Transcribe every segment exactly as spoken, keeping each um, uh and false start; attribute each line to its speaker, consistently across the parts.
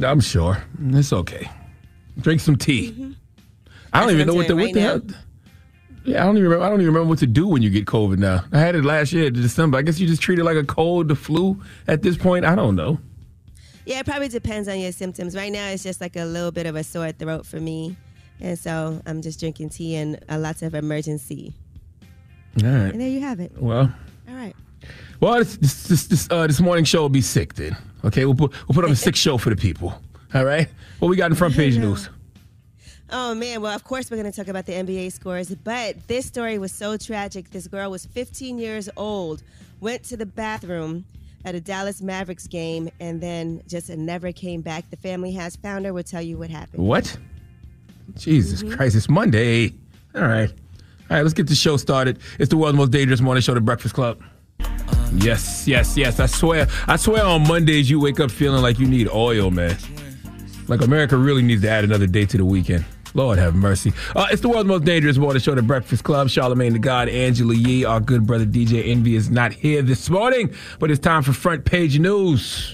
Speaker 1: I'm sure. It's okay. Drink some tea. Mm-hmm. I don't That's even know what the, right what the hell. Yeah, I don't even remember. I don't even remember what to do when you get COVID now. I had it last year in December. I guess you just treat it like a cold, the flu at this point. I don't know.
Speaker 2: Yeah, it probably depends on your symptoms. Right now, it's just like a little bit of a sore throat for me. And so I'm just drinking tea and a lot of emergency.
Speaker 1: All right.
Speaker 2: And there you have it.
Speaker 1: Well.
Speaker 2: All right.
Speaker 1: Well, this this this, this, uh, this morning show will be sick then. Okay, we'll put, we'll put on a sick show for the people. All right? What we got in front page news?
Speaker 2: Oh, man. Well, of course, we're going to talk about the N B A scores. But this story was so tragic. This girl was fifteen years old, went to the bathroom at a Dallas Mavericks game, and then just never came back. The family has found her. We'll tell you what happened.
Speaker 1: What? Jesus mm-hmm. Christ. It's Monday. All right. All right, let's get the show started. It's the world's most dangerous morning show, The Breakfast Club. Yes, yes, yes. I swear. I swear on Mondays you wake up feeling like you need oil, man. Like America really needs to add another day to the weekend. Lord have mercy. Uh, it's the world's most dangerous morning show, The Breakfast Club. Charlamagne the God, Angela Yee, our good brother D J Envy is not here this morning, but it's time for front page news.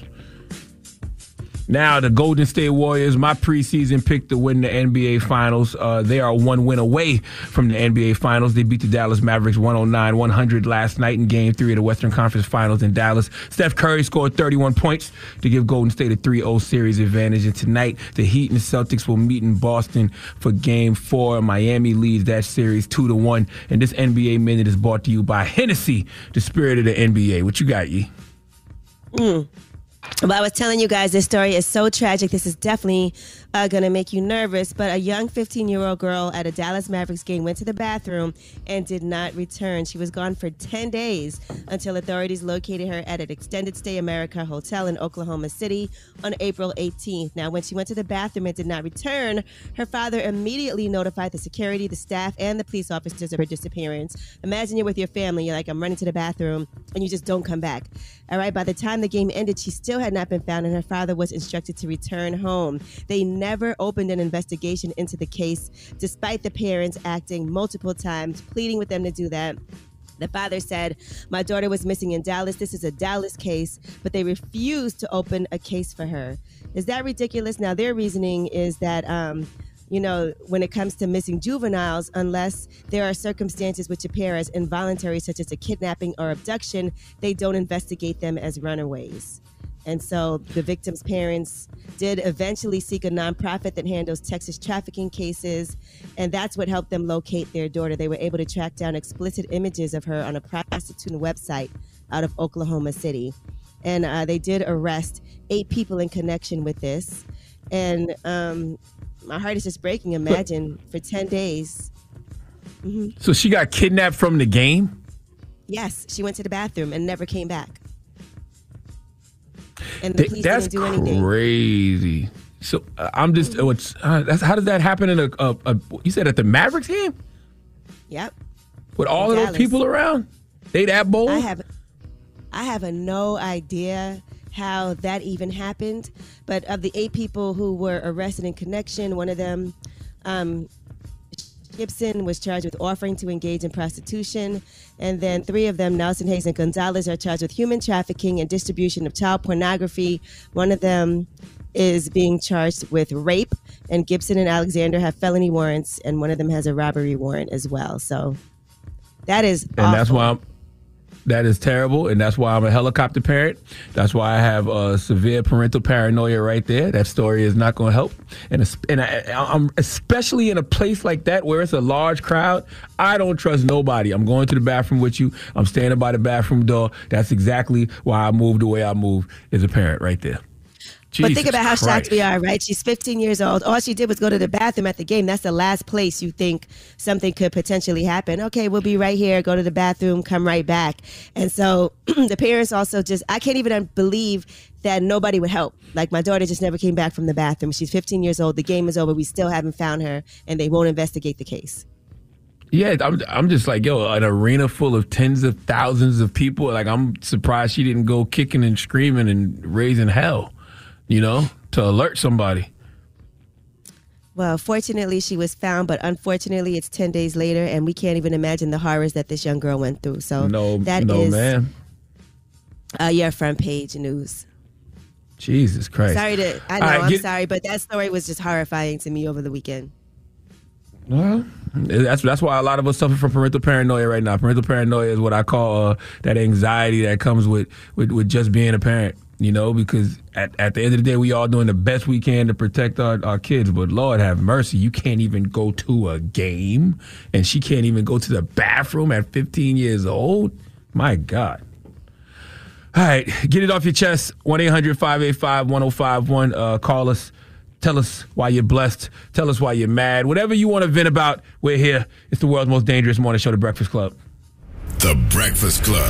Speaker 1: Now, the Golden State Warriors, my preseason pick to win the N B A Finals. Uh, they are one win away from the N B A Finals. They beat the Dallas Mavericks one oh nine one hundred last night in Game three of the Western Conference Finals in Dallas. Steph Curry scored thirty-one points to give Golden State a three oh series advantage. And tonight, the Heat and the Celtics will meet in Boston for Game four. Miami leads that series two to one. And this N B A Minute is brought to you by Hennessy, the spirit of the N B A. What you got, Yee?
Speaker 2: Mm. Well, I was telling you guys, this story is so tragic. This is definitely uh, going to make you nervous. But a young fifteen-year-old girl at a Dallas Mavericks game went to the bathroom and did not return. She was gone for ten days until authorities located her at an Extended Stay America hotel in Oklahoma City on April eighteenth. Now, when she went to the bathroom and did not return, her father immediately notified the security, the staff, and the police officers of her disappearance. Imagine you're with your family. You're like, I'm running to the bathroom, and you just don't come back. All right, by the time the game ended, she still had not been found, and her father was instructed to return home. They never opened an investigation into the case, despite the parents acting multiple times, pleading with them to do that. The father said, my daughter was missing in Dallas. This is a Dallas case, but they refused to open a case for her. Is that ridiculous? Now, their reasoning is that, um, you know, when it comes to missing juveniles, unless there are circumstances which appear as involuntary, such as a kidnapping or abduction, they don't investigate them as runaways. And so the victim's parents did eventually seek a nonprofit that handles Texas trafficking cases, and that's what helped them locate their daughter. They were able to track down explicit images of her on a prostitute website out of Oklahoma City. And uh, they did arrest eight people in connection with this. And um, my heart is just breaking. Imagine for ten days. Mm-hmm.
Speaker 1: So she got kidnapped from the game?
Speaker 2: Yes, she went to the bathroom and never came back. And the police
Speaker 1: that's
Speaker 2: didn't do anything.
Speaker 1: Crazy. So uh, I'm just. Mm-hmm. What's uh, that's, how does that happen in a, a, a? You said at the Mavericks game?
Speaker 2: Yep.
Speaker 1: With all in of Dallas. Those people around, they that bold?
Speaker 2: I have, I have a no idea how that even happened. But of the eight people who were arrested in connection, one of them, um, Gibson, was charged with offering to engage in prostitution. And then three of them, Nelson, Hayes, and Gonzalez, are charged with human trafficking and distribution of child pornography. One of them is being charged with rape. And Gibson and Alexander have felony warrants. And one of them has a robbery warrant as well. So that is
Speaker 1: And
Speaker 2: awful.
Speaker 1: that's why I'm... That is terrible, and that's why I'm a helicopter parent. That's why I have uh, severe parental paranoia right there. That story is not going to help. And, and I, I'm especially in a place like that where it's a large crowd, I don't trust nobody. I'm going to the bathroom with you. I'm standing by the bathroom door. That's exactly why I move the way I move as a parent right there. Jesus
Speaker 2: but think about how
Speaker 1: Christ.
Speaker 2: shocked we are, right? She's fifteen years old. All she did was go to the bathroom at the game. That's the last place you think something could potentially happen. Okay, we'll be right here. Go to the bathroom, come right back. And so the parents also just, I can't even believe that nobody would help. Like, my daughter just never came back from the bathroom. She's fifteen years old. The game is over. We still haven't found her, and they won't investigate the case.
Speaker 1: Yeah, I'm I'm just like, yo, an arena full of tens of thousands of people. Like, I'm surprised she didn't go kicking and screaming and raising hell. You know, to alert somebody.
Speaker 2: Well, fortunately, she was found, but unfortunately, it's ten days later, and we can't even imagine the horrors that this young girl went through. So
Speaker 1: no,
Speaker 2: that
Speaker 1: no,
Speaker 2: is
Speaker 1: man.
Speaker 2: Uh, your front page news.
Speaker 1: Jesus Christ.
Speaker 2: Sorry to, I know,
Speaker 1: right,
Speaker 2: I'm
Speaker 1: get,
Speaker 2: sorry, but that story was just horrifying to me over the weekend.
Speaker 1: Well, that's that's why a lot of us suffer from parental paranoia right now. Parental paranoia is what I call uh, that anxiety that comes with, with, with just being a parent, you know, because at, at the end of the day, we all doing the best we can to protect our, our kids. But Lord have mercy, you can't even go to a game, and she can't even go to the bathroom at fifteen years old. My God. All right, get it off your chest. one eight hundred five eight five one oh five one. Uh, call us. Tell us why you're blessed. Tell us why you're mad. Whatever you want to vent about, we're here. It's the world's most dangerous morning show, The Breakfast Club.
Speaker 3: The Breakfast Club.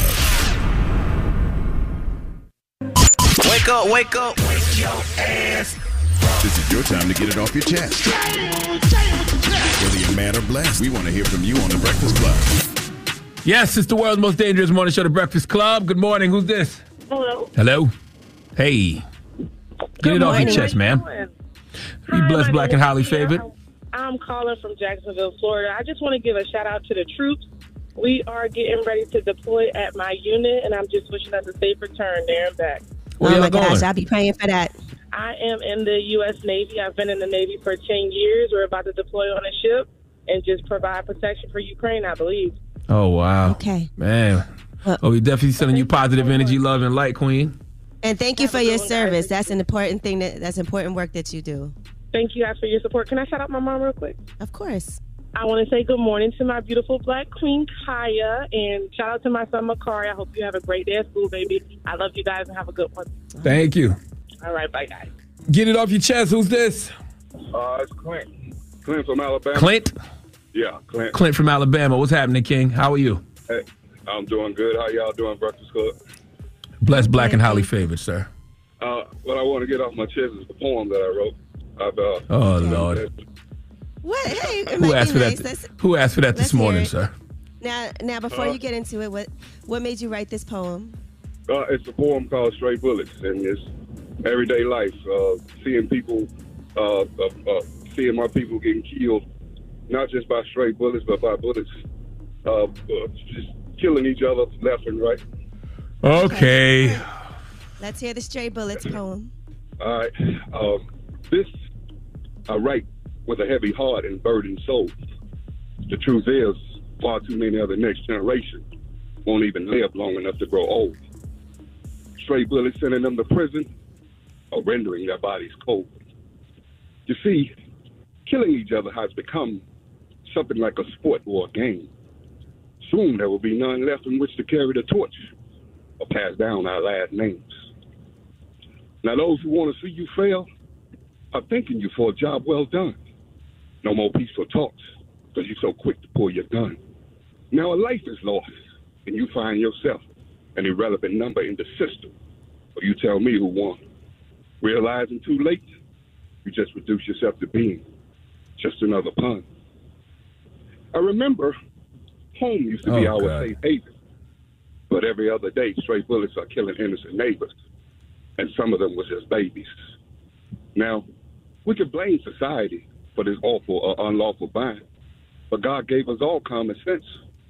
Speaker 4: Wake up, wake up. Wake your ass.
Speaker 3: This is your time to get it off your chest. Whether you're mad or blessed, we want to hear from you on The Breakfast Club.
Speaker 1: Yes, it's the world's most dangerous morning show, The Breakfast Club. Good morning. Who's this?
Speaker 5: Hello.
Speaker 1: Hello. Hey. Get
Speaker 5: Good
Speaker 1: it off
Speaker 5: morning.
Speaker 1: your chest, ma'am. Be blessed, black and highly favored.
Speaker 5: I'm calling from Jacksonville, Florida. I just want to give a shout out to the troops. We are getting ready to deploy at my unit, and I'm just wishing us a safe return there and back.
Speaker 1: Where
Speaker 2: oh my
Speaker 1: going?
Speaker 2: gosh, I'll be praying for that.
Speaker 5: I am in the U S Navy. I've been in the Navy for ten years. We're about to deploy on a ship and just provide protection for Ukraine, I believe.
Speaker 1: Oh, wow.
Speaker 2: Okay.
Speaker 1: Man.
Speaker 2: Well,
Speaker 1: oh, we definitely sending you positive energy, love, and light, Queen.
Speaker 2: And thank you for your service. That's an important thing. That, that's important work that you do.
Speaker 5: Thank you guys for your support. Can I shout out my mom real quick?
Speaker 2: Of course.
Speaker 5: I want to say good morning to my beautiful black queen, Kaya, and shout out to my son, Makari. I hope you have a great day at school, baby. I love you guys and have a good one.
Speaker 1: Thank you.
Speaker 5: All right, bye, guys.
Speaker 1: Get it off your chest. Who's this?
Speaker 6: Uh, it's Clint. Clint from Alabama.
Speaker 1: Clint?
Speaker 6: Yeah, Clint.
Speaker 1: Clint from Alabama. What's happening, King? How are you?
Speaker 6: Hey, I'm doing good. How y'all doing, Breakfast Club?
Speaker 1: Blessed, black, and highly favored, sir.
Speaker 6: Uh, what I want to get off my chest is the poem that I wrote. I've, uh,
Speaker 1: oh, Lord.
Speaker 2: What? Hey, it
Speaker 1: Who
Speaker 2: might
Speaker 1: asked
Speaker 2: be
Speaker 1: for
Speaker 2: nice.
Speaker 1: that?
Speaker 2: Let's-
Speaker 1: Who asked for that this
Speaker 2: let's hear
Speaker 1: morning,
Speaker 2: it.
Speaker 1: sir?
Speaker 2: Now, now, before
Speaker 6: Uh,
Speaker 2: you get into it, what what made you write this poem?
Speaker 6: Uh, it's a poem called Stray Bullets, and it's everyday life. Uh, seeing people, uh, uh, uh, seeing my people getting killed, not just by stray bullets, but by bullets, uh, uh, just killing each other left and right.
Speaker 1: Okay.
Speaker 2: Let's hear the Stray Bullets poem.
Speaker 6: All right. Um, this I write with a heavy heart and burdened soul. The truth is, far too many of the next generation won't even live long enough to grow old. Stray bullets sending them to prison or rendering their bodies cold. You see, killing each other has become something like a sport or a game. Soon there will be none left in which to carry the torch or pass down our last names. Now those who want to see you fail are thanking you for a job well done. No more peaceful talks because you're so quick to pull your gun. Now a life is lost and you find yourself an irrelevant number in the system. Or you tell me who won. Realizing too late, you just reduce yourself to being just another pawn. I remember home used to be
Speaker 1: Oh,
Speaker 6: our
Speaker 1: God.
Speaker 6: safe haven. But every other day, stray bullets are killing innocent neighbors. And some of them were just babies. Now, we could blame society for this awful or unlawful buying. But God gave us all common sense.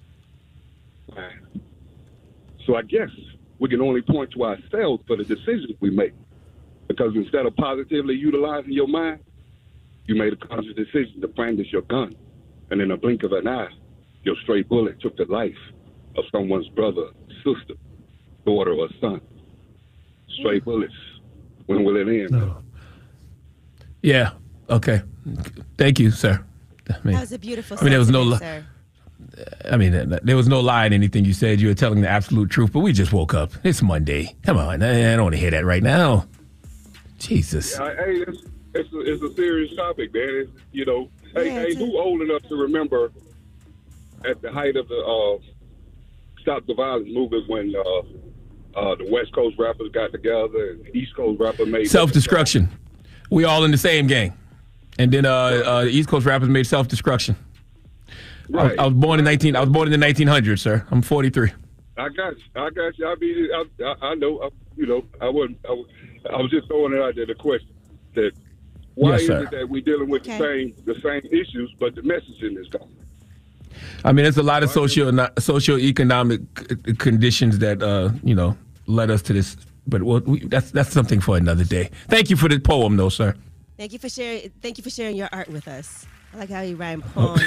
Speaker 6: So I guess we can only point to ourselves for the decisions we make. Because instead of positively utilizing your mind, you made a conscious decision to brandish your gun. And in a blink of an eye, your stray bullet took the life of someone's brother, sister, daughter, or son. Stray bullets. When will it end?
Speaker 1: No. Yeah. Okay. Thank you, sir. I mean,
Speaker 2: That was a beautiful
Speaker 1: I mean, there was no li-
Speaker 2: sentiment, sir.
Speaker 1: I mean, there was no lie in anything you said. You were telling the absolute truth, but we just woke up. It's Monday. Come on. I, I don't want to hear that right now. Jesus.
Speaker 6: Yeah, hey, it's, it's, a, it's a serious topic, man. It's, you know, hey,
Speaker 2: Yeah,
Speaker 6: hey,
Speaker 2: it's a-
Speaker 6: who old enough to remember at the height of the uh, Stop the Violence movement when uh, uh, the West Coast rappers got together and the East Coast rappers made
Speaker 1: Self-destruction. We all in the same gang. And then uh, uh, the East Coast rappers made self-destruction. I, was,
Speaker 6: Right.
Speaker 1: I was born in nineteen. I was born in the nineteen hundreds, sir. I'm forty-three.
Speaker 6: I got you. I got you. I mean, I, I, I know. I, you know, I wasn't. I, was- I was just throwing it out there. The question that why
Speaker 1: Yes,
Speaker 6: is
Speaker 1: sir.
Speaker 6: it that we're dealing with
Speaker 2: Okay.
Speaker 6: the same the same issues, but the messaging is gone?
Speaker 1: I mean, there's a lot of socio socioeconomic c- conditions that uh, you know led us to this but we'll, we, that's that's something for another day. Thank you for the poem, though, sir.
Speaker 2: Thank you for sharing. Thank you for sharing your art with us. I like how you rhyme poem.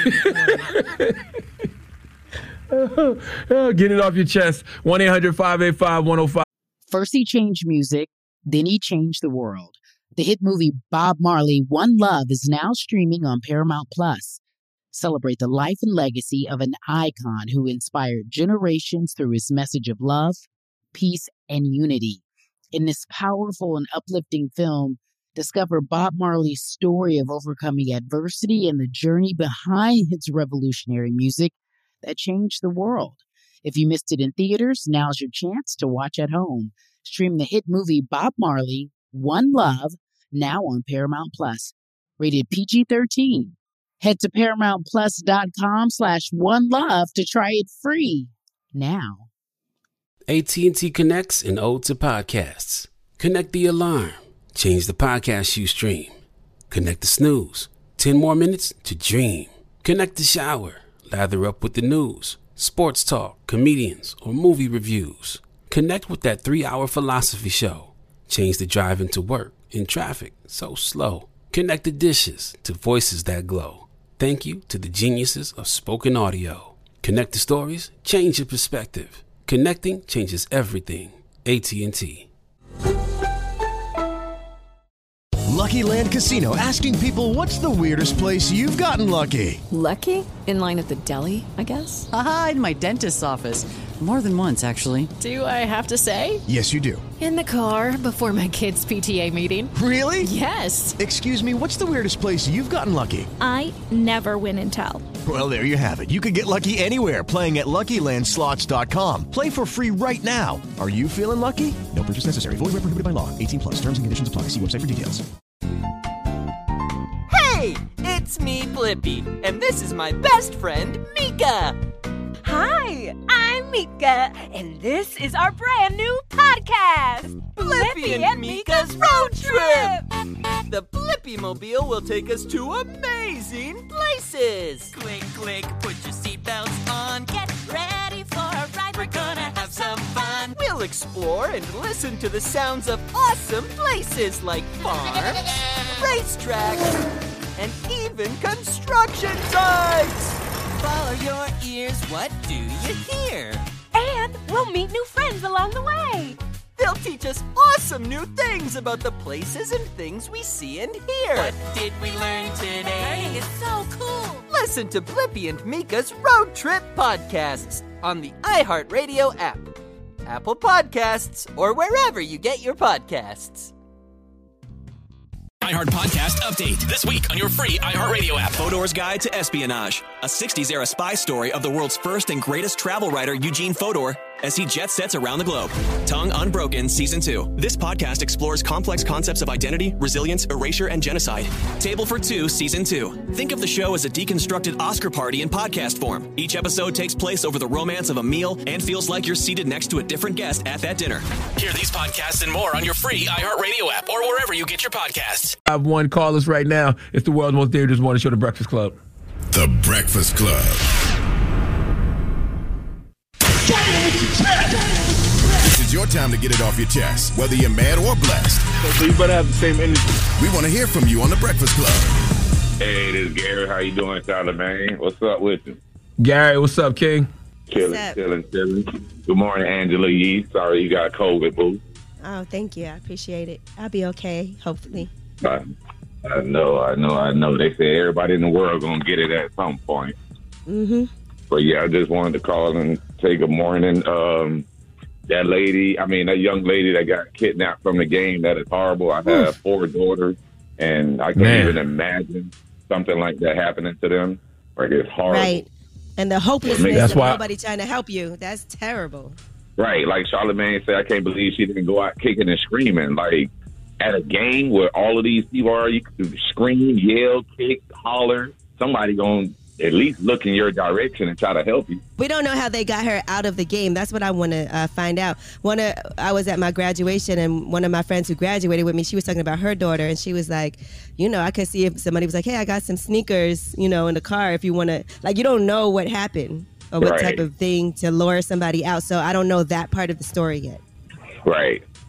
Speaker 1: Oh, get it off your chest. one eight hundred five eight five one oh five.
Speaker 7: First he changed music, then he changed the world. The hit movie Bob Marley, One Love is now streaming on Paramount Plus. Celebrate the life and legacy of an icon who inspired generations through his message of love, peace, and unity. In this powerful and uplifting film, discover Bob Marley's story of overcoming adversity and the journey behind his revolutionary music that changed the world. If you missed it in theaters, now's your chance to watch at home. Stream the hit movie Bob Marley, One Love, now on Paramount Plus. Rated P G thirteen. Head to ParamountPlus.com slash One Love to try it free now.
Speaker 8: A T and T connects an ode to podcasts. Connect the alarm. Change the podcast you stream. Connect the snooze. Ten more minutes to dream. Connect the shower. Lather up with the news, sports talk, comedians, or movie reviews. Connect with that three-hour philosophy show. Change the drive into work in traffic so slow. Connect the dishes to voices that glow. Thank you to the geniuses of spoken audio. Connect the stories, change your perspective. Connecting changes everything. A T and T.
Speaker 9: Lucky Land Casino, asking people, what's the weirdest place you've gotten lucky?
Speaker 10: Lucky? In line at the deli, I guess?
Speaker 11: Aha, in my dentist's office. More than once, actually.
Speaker 10: Do I have to say?
Speaker 9: Yes, you do.
Speaker 10: In the car before my kids' P T A meeting.
Speaker 9: Really?
Speaker 10: Yes.
Speaker 9: Excuse me, what's the weirdest place you've gotten lucky?
Speaker 12: I never win and tell.
Speaker 9: Well, there you have it. You can get lucky anywhere, playing at Lucky Land Slots dot com. Play for free right now. Are you feeling lucky? No purchase necessary. Void where prohibited by law. eighteen plus. Terms and conditions apply. See website for details.
Speaker 13: Hey, it's me, Blippi, and this is my best friend, Mika.
Speaker 14: Hi, I'm Mika, and this is our brand new podcast,
Speaker 13: Blippi and, and Mika's Road Trip. The Blippi Mobile will take us to amazing places.
Speaker 15: Click, click, put your seatbelts on, get ready for a ride. We're gonna have some fun.
Speaker 13: We'll explore and listen to the sounds of awesome places like farms, racetracks, and even construction sites.
Speaker 15: Follow your ears, what do you hear?
Speaker 14: And we'll meet new friends along the way.
Speaker 13: They'll teach us awesome new things about the places and things we see and hear.
Speaker 15: What did we learn today?
Speaker 14: Learning is so cool.
Speaker 13: Listen to Blippi and Mika's Road Trip podcasts on the iHeartRadio app, Apple Podcasts, or wherever you get your podcasts.
Speaker 16: iHeart Podcast Update. This week on your free iHeartRadio app. Fodor's Guide to Espionage. A sixties-era spy story of the world's first and greatest travel writer, Eugene Fodor, as he jet sets around the globe. Tongue Unbroken Season two. This podcast explores complex concepts of identity, resilience, erasure, and genocide. Table for Two Season two. Think of the show as a deconstructed Oscar party in podcast form. Each episode takes place over the romance of a meal and feels like you're seated next to a different guest at that dinner. Hear these podcasts and more on your free iHeartRadio app or wherever you get your podcasts.
Speaker 1: I have one call us right now. It's the world's most dangerous morning show, The Breakfast Club.
Speaker 3: The Breakfast Club. This is your time to get it off your chest, whether you're mad or blessed.
Speaker 17: So you better have the same energy.
Speaker 3: We want to hear from you on The Breakfast Club.
Speaker 17: Hey, this is Gary. How you doing, Charlamagne? What's up with you?
Speaker 1: Gary, what's up, King?
Speaker 17: Chilling, chilling, chilling. Good morning, Angela Yee. Sorry you got COVID, boo.
Speaker 2: Oh, thank you. I appreciate it. I'll be okay, hopefully.
Speaker 17: I, I know, I know, I know. They say everybody in the world gonna get it at some point.
Speaker 2: Mm-hmm.
Speaker 17: But yeah, I just wanted to call and say good morning. Um, that lady, I mean, that young lady that got kidnapped from the game, that is horrible. I have four daughters, and I can't
Speaker 1: Man.
Speaker 17: even imagine something like that happening to them. Like, it's horrible.
Speaker 2: Right. And the hopelessness
Speaker 17: That's
Speaker 2: of
Speaker 17: why-
Speaker 2: nobody trying to help you. That's terrible.
Speaker 17: Right, like Charlamagne said, I can't believe she didn't go out kicking and screaming. Like, at a game where all of these people are, you can scream, yell, kick, holler. Somebody gonna at least look in your direction and try to help you.
Speaker 2: We don't know how they got her out of the game. That's what I want to uh, find out. One, of, I was at my graduation, and one of my friends who graduated with me, she was talking about her daughter, and she was like, you know, I could see if somebody was like, hey, I got some sneakers, you know, in the car if you want to. Like, you don't know what happened or what
Speaker 17: Right.
Speaker 2: type of thing to lure somebody out. So I don't know that part of the story yet.
Speaker 17: Right.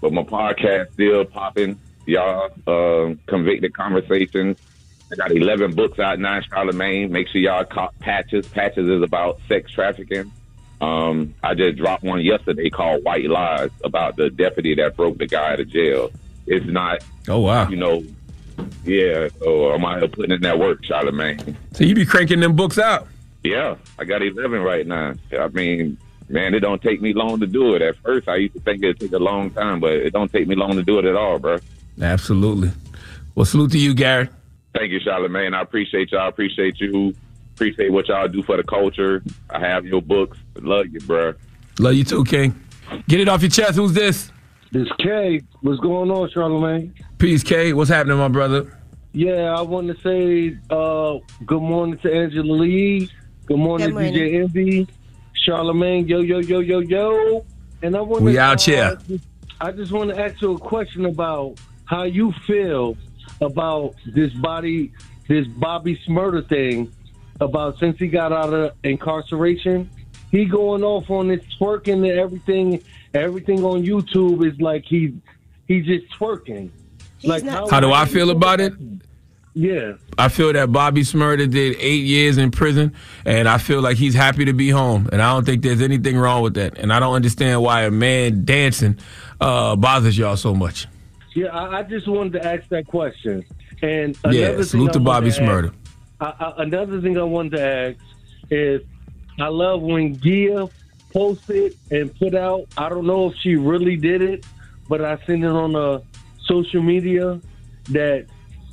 Speaker 17: but my podcast still popping. Y'all, uh, Convicted Conversations. I got eleven books out now, Charlamagne. Make sure y'all caught Patches. Patches is about sex trafficking. Um, I just dropped one yesterday called White Lies about the deputy that broke the guy out of jail. It's not,
Speaker 1: oh wow,
Speaker 17: you know, yeah. So I'm out here putting in that work, Charlamagne.
Speaker 1: So you be cranking them books out?
Speaker 17: Yeah, I got eleven right now. I mean, man, it don't take me long to do it. At first, I used to think it'd take a long time, but it don't take me long to do it at all, bro.
Speaker 1: Absolutely. Well, salute to you, Gary.
Speaker 17: Thank you, Charlamagne. I appreciate y'all. Appreciate you. Appreciate what y'all do for the culture. I have your books. Love you, bro.
Speaker 1: Love you too, King. Get it off your chest. Who's this?
Speaker 18: This K. What's going on, Charlamagne?
Speaker 1: Peace, K. What's happening, my brother?
Speaker 18: Yeah, I want to say uh, good morning to Angela Lee. Good morning,
Speaker 2: Good morning.
Speaker 18: D J Envy. Charlamagne, yo, yo, yo, yo, yo. And I want
Speaker 1: We
Speaker 18: to,
Speaker 1: out here.
Speaker 18: Uh, I just want to ask you a question about how you feel about this body, this Bobby Shmurda thing, about since he got out of incarceration. He going off on this twerking and everything. Everything on YouTube is like he he just twerking. Like
Speaker 1: How do I feel about it?
Speaker 18: Yeah.
Speaker 1: I feel that Bobby Shmurda did eight years in prison, and I feel like he's happy to be home. And I don't think there's anything wrong with that. And I don't understand why a man dancing uh, bothers y'all so much.
Speaker 18: Yeah, I, I just wanted to ask that question. And
Speaker 1: Yeah,
Speaker 18: another
Speaker 1: salute
Speaker 18: thing
Speaker 1: to
Speaker 18: I
Speaker 1: Bobby
Speaker 18: wanted to
Speaker 1: Shmurda.
Speaker 18: ask- I, I, another thing I wanted to ask is, I love when Gia posted and put out. I don't know if she really did it, but I seen it on uh, social media that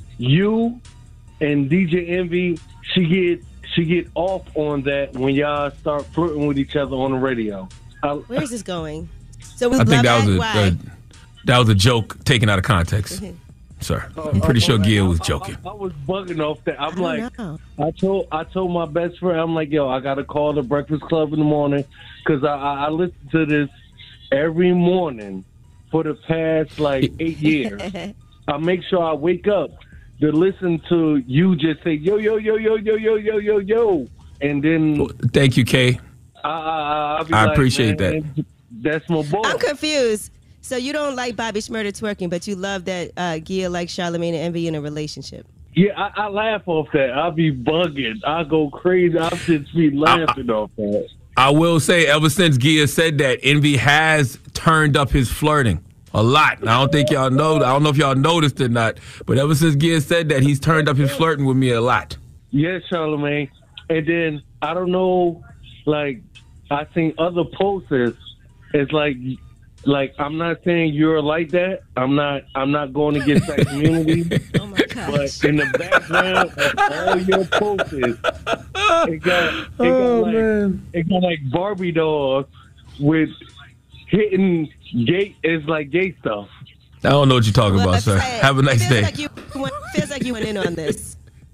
Speaker 18: you and D J Envy, she get she get off on that when y'all start flirting with each other on the radio. I,
Speaker 2: Where is this going? So we
Speaker 1: I think
Speaker 2: love
Speaker 1: that was a,
Speaker 2: Why?
Speaker 1: a that was a joke taken out of context, sir. I'm pretty sure Gia was joking.
Speaker 18: I was bugging off that. I'm
Speaker 2: I
Speaker 18: like,
Speaker 2: don't
Speaker 18: I told I told my best friend, I'm like, yo, I gotta call the Breakfast Club in the morning because I, I, I listen to this every morning for the past like eight years. I make sure I wake up to listen to you just say yo yo yo yo yo yo yo yo yo, and then
Speaker 1: Thank you, Kay.
Speaker 18: I I, I'll be
Speaker 1: I
Speaker 18: like,
Speaker 1: appreciate
Speaker 18: man,
Speaker 1: that.
Speaker 18: That's my boy.
Speaker 2: I'm confused. So you don't like Bobby Shmurda twerking, but you love that uh, Gia likes Charlamagne and Envy in a relationship.
Speaker 18: Yeah, I, I laugh off that. I'll be bugging. I go crazy. I'll just be laughing off that.
Speaker 1: I will say, ever since Gia said that, Envy has turned up his flirting a lot. And I don't think y'all know. I don't know if y'all noticed or not, but ever since Gia said that, he's turned up his flirting with me a lot.
Speaker 18: Yes, Charlamagne. And then I don't know, like I seen other posters. It's like, like I'm not saying you're like that. I'm not. I'm not going against that community.
Speaker 2: Oh my gosh!
Speaker 18: But in the background of all your posters, it got, it got
Speaker 1: Oh,
Speaker 18: like,
Speaker 1: man.
Speaker 18: it got like Barbie dolls with hitting gay. It's like gay stuff.
Speaker 1: I don't know what you're talking
Speaker 2: Well,
Speaker 1: about, sir.
Speaker 2: let's say it.
Speaker 1: Have a nice
Speaker 2: It
Speaker 1: day.
Speaker 2: feels Like you went, feels like you went in on this.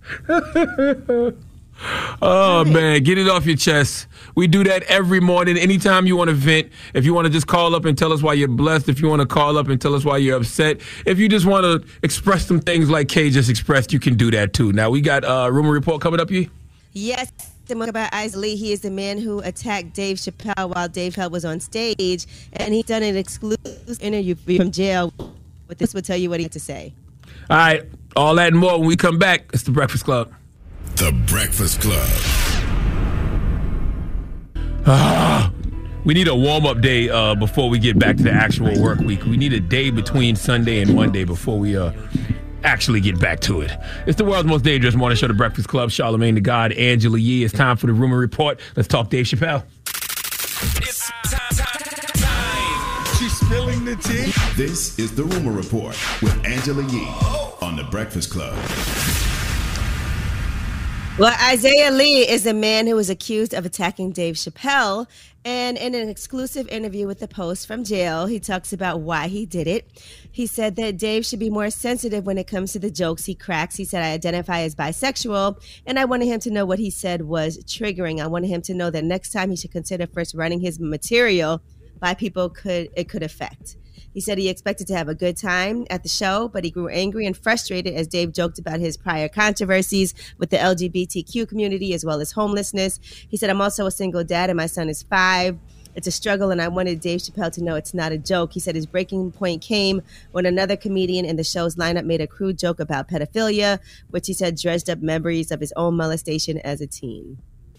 Speaker 1: Oh, man, get it off your chest. We do that every morning. Anytime you want to vent, if you want to just call up and tell us why you're blessed, if you want to call up and tell us why you're upset, if you just want to express some things like Kay just expressed, you can do that too. Now, we got a uh, rumor report coming up here.
Speaker 2: Yes, to talk about Isaac Lee. He is the man who attacked Dave Chappelle while Dave Chappelle was on stage, and he's done an exclusive interview from jail. But this will tell you what he had to say.
Speaker 1: All right, all that and more when we come back. It's The Breakfast Club.
Speaker 3: The Breakfast Club.
Speaker 1: Ah, we need a warm-up day uh, before we get back to the actual work week. We need a day between Sunday and Monday before we uh, actually get back to it. It's the world's most dangerous morning show, The Breakfast Club. Charlamagne the God, Angela Yee. It's time for the rumor report. Let's talk Dave Chappelle.
Speaker 3: It's time, time. She's spilling the tea. This is the Rumor Report with Angela Yee on The Breakfast Club.
Speaker 2: Well, Isaiah Lee is a man who was accused of attacking Dave Chappelle. And in an exclusive interview with The Post from jail, he talks about why he did it. He said that Dave should be more sensitive when it comes to the jokes he cracks. He said, I identify as bisexual, and I wanted him to know what he said was triggering. I wanted him to know that next time he should consider first running his material by people could it could affect. He said he expected to have a good time at the show, but he grew angry and frustrated as Dave joked about his prior controversies with the L G B T Q community as well as homelessness. He said, I'm also a single dad and my son is five. It's a struggle, and I wanted Dave Chappelle to know it's not a joke. He said his breaking point came when another comedian in the show's lineup made a crude joke about pedophilia, which he said dredged up memories of his own molestation as a teen.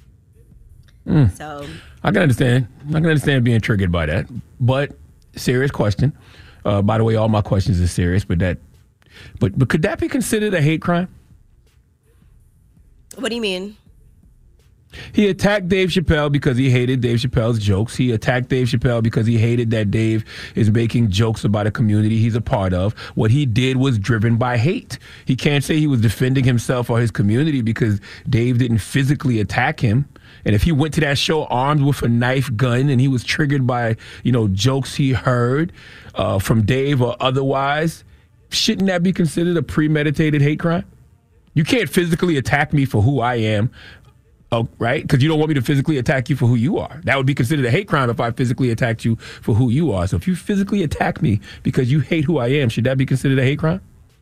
Speaker 1: Mm.
Speaker 2: So
Speaker 1: I can understand. I can understand being triggered by that. But serious question. Uh, by the way, all my questions are serious, but that, but but could that be considered a hate crime?
Speaker 2: What do you mean?
Speaker 1: He attacked Dave Chappelle because he hated Dave Chappelle's jokes. He attacked Dave Chappelle because he hated that Dave is making jokes about a community he's a part of. What he did was driven by hate. He can't say he was defending himself or his community because Dave didn't physically attack him. And if he went to that show armed with a knife, gun, and he was triggered by, you know, jokes he heard uh, from Dave or otherwise, shouldn't that be considered a premeditated hate crime? You can't physically attack me for who I am. Oh, right? Because you don't want me to physically attack you for who you are. That would be considered a hate crime if I physically attacked you for who you are. So if you physically attack me because you hate who I am, should that be considered a hate crime?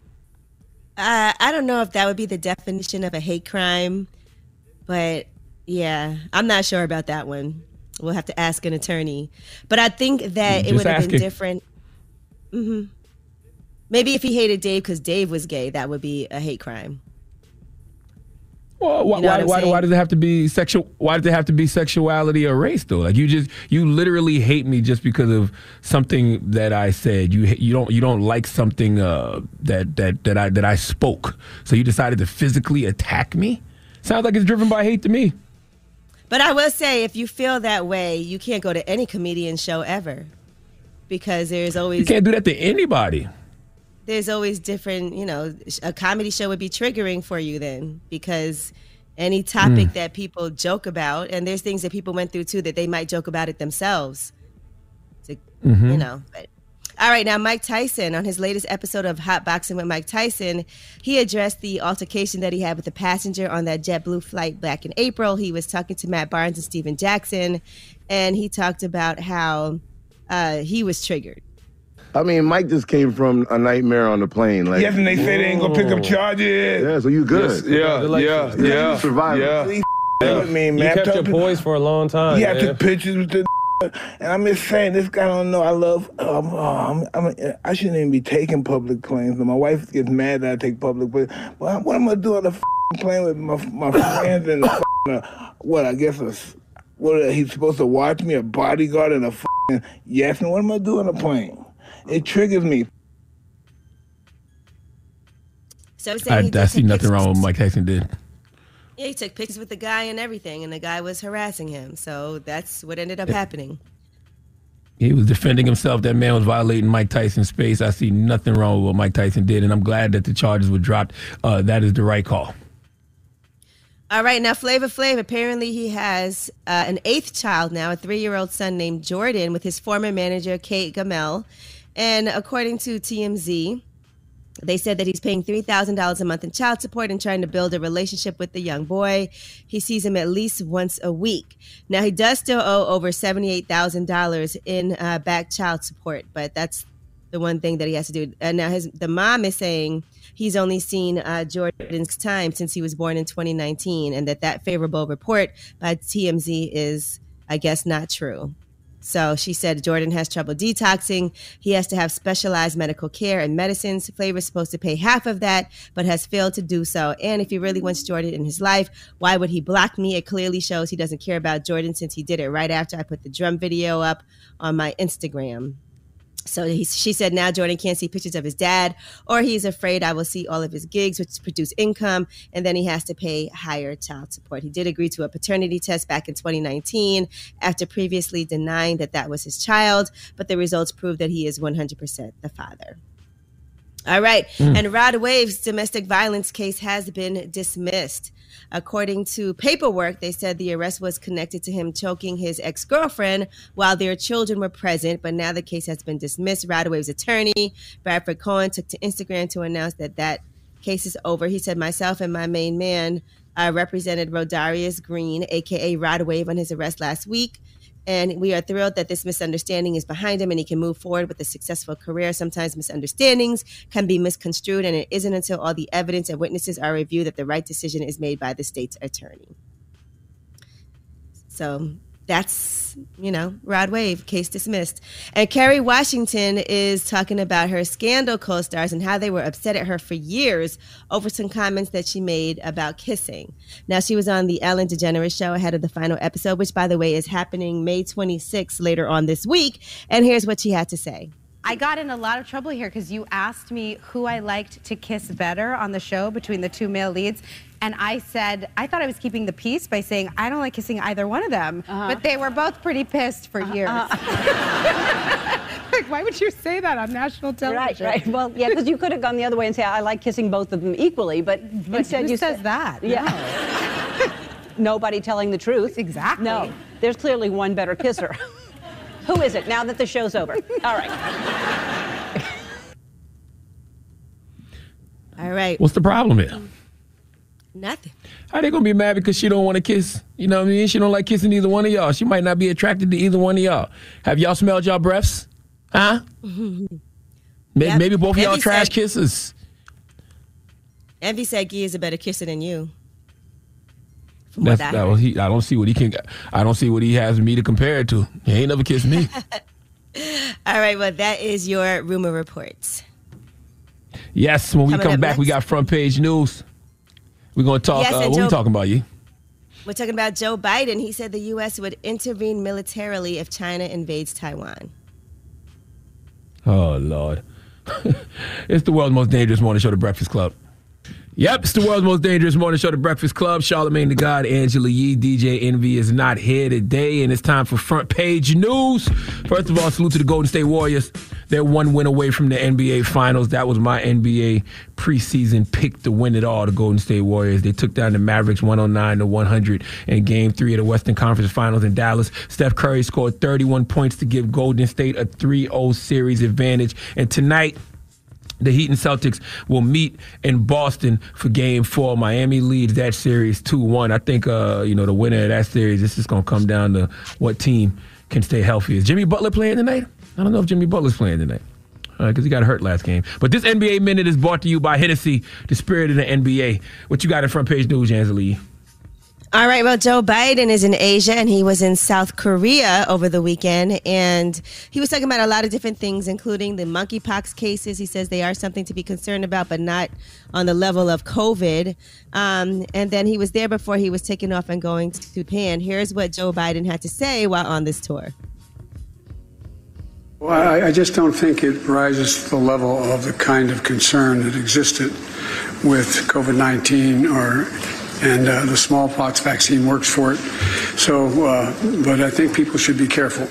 Speaker 2: Uh, I don't know if that would be the definition of a hate crime, but yeah, I'm not sure about that one. We'll have to ask an attorney. But I think that
Speaker 1: Just
Speaker 2: it would have
Speaker 1: asking.
Speaker 2: been different. Mm-hmm. Maybe if he hated Dave because Dave was gay, that would be a hate crime.
Speaker 1: Well, why,
Speaker 2: You know what
Speaker 1: why,
Speaker 2: I'm
Speaker 1: why,
Speaker 2: saying?
Speaker 1: why does it have to be sexual? Why does it have to be sexuality or race though? Like you just, you literally hate me just because of something that I said. You you don't you don't like something uh, that that that I that I spoke. So you decided to physically attack me. Sounds like it's driven by hate to me.
Speaker 2: But I will say, if you feel that way, you can't go to any comedian show ever, because there's always
Speaker 1: You can't do that to anybody.
Speaker 2: there's always different, you know, a comedy show would be triggering for you then, because any topic
Speaker 1: Mm.
Speaker 2: that people joke about, and there's things that people went through too that they might joke about it themselves. To,
Speaker 1: Mhm.
Speaker 2: You know. But, all right, now Mike Tyson, on his latest episode of Hot Boxing with Mike Tyson, he addressed the altercation that he had with the passenger on that JetBlue flight back in April. He was talking to Matt Barnes and Steven Jackson, and he talked about how uh, he was triggered.
Speaker 19: I mean, Mike just came from a nightmare on the plane. Like,
Speaker 20: Yes, and they say they ain't gonna pick up charges.
Speaker 19: Yeah, so you good?
Speaker 20: Yes, yeah, yeah,
Speaker 19: You
Speaker 20: yeah,
Speaker 19: survived.
Speaker 20: yeah.
Speaker 19: See,
Speaker 20: Yeah. I mean,
Speaker 21: You
Speaker 20: man,
Speaker 21: kept
Speaker 20: I'm
Speaker 21: your
Speaker 20: talking-
Speaker 21: poise for a long time.
Speaker 20: Yeah, I
Speaker 21: man.
Speaker 20: took pictures with the and I'm just saying, this guy don't know I love. Um, oh, I'm, I'm, I shouldn't even be taking public planes. But my wife gets mad that I take public. But well, what am I gonna do on the f***ing plane with my my friends and the f***ing, uh, what I guess a, what uh, he's supposed to watch me, a bodyguard and a f***ing yes. And what am I doing on the plane? It triggers me.
Speaker 2: So he's saying
Speaker 1: I,
Speaker 2: he
Speaker 1: I
Speaker 2: did
Speaker 1: see
Speaker 2: take
Speaker 1: nothing wrong with
Speaker 2: pictures.
Speaker 1: what Mike Tyson did.
Speaker 2: Yeah, he took pictures with the guy and everything, and the guy was harassing him. So that's what ended up happening.
Speaker 1: He was defending himself. That man was violating Mike Tyson's space. I see nothing wrong with what Mike Tyson did, and I'm glad that the charges were dropped. Uh, that is the right call.
Speaker 2: All right, now Flavor Flav, apparently he has uh, an eighth child now, a three-year-old son named Jordan, with his former manager, Kate Gamel. And according to T M Z, they said that he's paying three thousand dollars a month in child support and trying to build a relationship with the young boy. He sees him at least once a week. Now, he does still owe over seventy-eight thousand dollars in uh, back child support, but that's the one thing that he has to do. And now his the mom is saying he's only seen uh, Jordan's time since he was born in twenty nineteen, and that that favorable report by T M Z is, I guess, not true. So she said Jordan has trouble detoxing. He has to have specialized medical care and medicines. Flavor's supposed to pay half of that, but has failed to do so. And if he really wants Jordan in his life, why would he block me? It clearly shows he doesn't care about Jordan, since he did it right after I put the drum video up on my Instagram. So he, she said now Jordan can't see pictures of his dad, or he's afraid I will see all of his gigs, which produce income, and then he has to pay higher child support. He did agree to a paternity test back in twenty nineteen after previously denying that that was his child, but the results prove that he is one hundred percent the father. All right. Mm. And Rod Wave's domestic violence case has been dismissed. According to paperwork, they said the arrest was connected to him choking his ex-girlfriend while their children were present, but now the case has been dismissed. Rod Wave's attorney, Bradford Cohen, took to Instagram to announce that that case is over. He said, myself and my main man uh, represented Rodarius Green, a k a. Rod Wave, on his arrest last week. And we are thrilled that this misunderstanding is behind him and he can move forward with a successful career. Sometimes misunderstandings can be misconstrued, and it isn't until all the evidence and witnesses are reviewed that the right decision is made by the state's attorney. So that's, you know, Rod Wave, case dismissed. And Kerry Washington is talking about her Scandal co-stars and how they were upset at her for years over some comments that she made about kissing. Now, she was on the Ellen DeGeneres show ahead of the final episode, which, by the way, is happening May twenty-sixth later on this week. And here's what she had to say.
Speaker 21: I got in a lot of trouble here because you asked me who I liked to kiss better on the show between the two male leads. And I said, I thought I was keeping the peace by saying, I don't like kissing either one of them. Uh-huh. But they were both pretty pissed for years. Uh-huh. Like, why would you say that on national television?
Speaker 22: Right, right. Well, yeah, because you could have gone the other way and say, I like kissing both of them equally. But,
Speaker 21: but
Speaker 22: instead
Speaker 21: who
Speaker 22: you
Speaker 21: says
Speaker 22: said,
Speaker 21: that?
Speaker 22: Yeah. No. Nobody telling the truth.
Speaker 21: Exactly.
Speaker 22: No, there's clearly one better kisser. Who is it now that the show's over? All right.
Speaker 2: All right.
Speaker 1: What's the problem here?
Speaker 2: Nothing.
Speaker 1: How they gonna be mad because she don't want to kiss? You know what I mean? She don't like kissing either one of y'all. She might not be attracted to either one of y'all. Have y'all smelled y'all breaths? Huh? maybe,
Speaker 2: Yep.
Speaker 1: maybe both of y'all
Speaker 2: Envy
Speaker 1: trash
Speaker 2: said-
Speaker 1: kissers.
Speaker 2: Envy said Guy is a better kisser than you. From
Speaker 1: That's,
Speaker 2: what I
Speaker 1: that
Speaker 2: heard.
Speaker 1: was he, I don't see what he can. I don't see what he has me to compare it to. He ain't never kissed me.
Speaker 2: All right, well, that is your rumor reports.
Speaker 1: Yes, when we
Speaker 2: Coming
Speaker 1: come
Speaker 2: up
Speaker 1: back,
Speaker 2: next.
Speaker 1: we got front page news. We're gonna talk.
Speaker 2: Yes,
Speaker 1: uh,
Speaker 2: and
Speaker 1: what
Speaker 2: Joe-
Speaker 1: we talking about, you?
Speaker 2: We're talking about Joe Biden. He said the U S would intervene militarily if China invades Taiwan.
Speaker 1: Oh Lord, it's the world's most dangerous morning show, The Breakfast Club. Yep, it's the world's most dangerous morning show, The Breakfast Club. Charlamagne the God, Angela Yee, D J Envy is not here today, and it's time for front page news. First of all, salute to the Golden State Warriors. They're one win away from the N B A Finals. That was my N B A preseason pick to win it all, the Golden State Warriors. They took down the Mavericks one oh nine to one hundred in Game three of the Western Conference Finals in Dallas. Steph Curry scored thirty-one points to give Golden State a three oh series advantage. And tonight, the Heat and Celtics will meet in Boston for Game Four. Miami leads that series two one. I think, uh, you know, the winner of that series, this is going to come down to what team can stay healthy. Is Jimmy Butler playing tonight? I don't know if Jimmy Butler's playing tonight because uh, he got hurt last game. But this N B A Minute is brought to you by Hennessy, the spirit of the N B A. What you got in front page news, Angela Yee?
Speaker 2: All right, well, Joe Biden is in Asia, and he was in South Korea over the weekend, and he was talking about a lot of different things, including the monkeypox cases. He says they are something to be concerned about, but not on the level of COVID. Um, and then he was there before he was taking off and going to Japan. Here's what Joe Biden had to say while on this tour.
Speaker 23: Well, I, I just don't think it rises to the level of the kind of concern that existed with COVID nineteen or and uh, the smallpox vaccine works for it. So, uh, but I think people should be careful.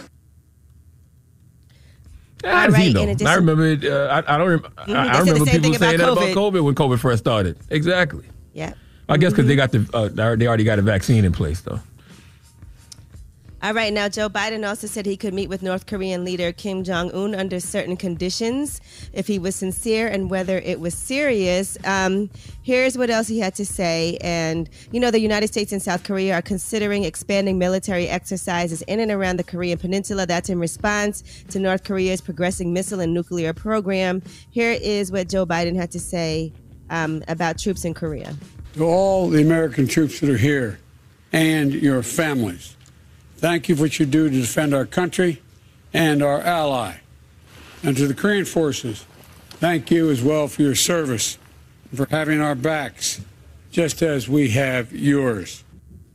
Speaker 1: How does
Speaker 2: right,
Speaker 1: he know?
Speaker 2: in addition-
Speaker 1: I remember it. Uh, I, I don't. Rem-
Speaker 2: Mhm,
Speaker 1: I,
Speaker 2: they
Speaker 1: I
Speaker 2: said the
Speaker 1: remember
Speaker 2: same
Speaker 1: people
Speaker 2: thing
Speaker 1: saying
Speaker 2: about
Speaker 1: that about
Speaker 2: COVID.
Speaker 1: COVID when COVID first started. Exactly.
Speaker 2: Yeah.
Speaker 1: I guess because they got the uh, they already got a vaccine in place though.
Speaker 2: All right, now Joe Biden also said he could meet with North Korean leader Kim Jong-un under certain conditions if he was sincere and whether it was serious. Um, here's what else he had to say. And, you know, the United States and South Korea are considering expanding military exercises in and around the Korean Peninsula. That's in response to North Korea's progressing missile and nuclear program. Here is what Joe Biden had to say um, about troops in Korea.
Speaker 23: To all the American troops that are here and your families, thank you for what you do to defend our country and our ally. And to the Korean forces, thank you as well for your service and for having our backs, just as we have yours.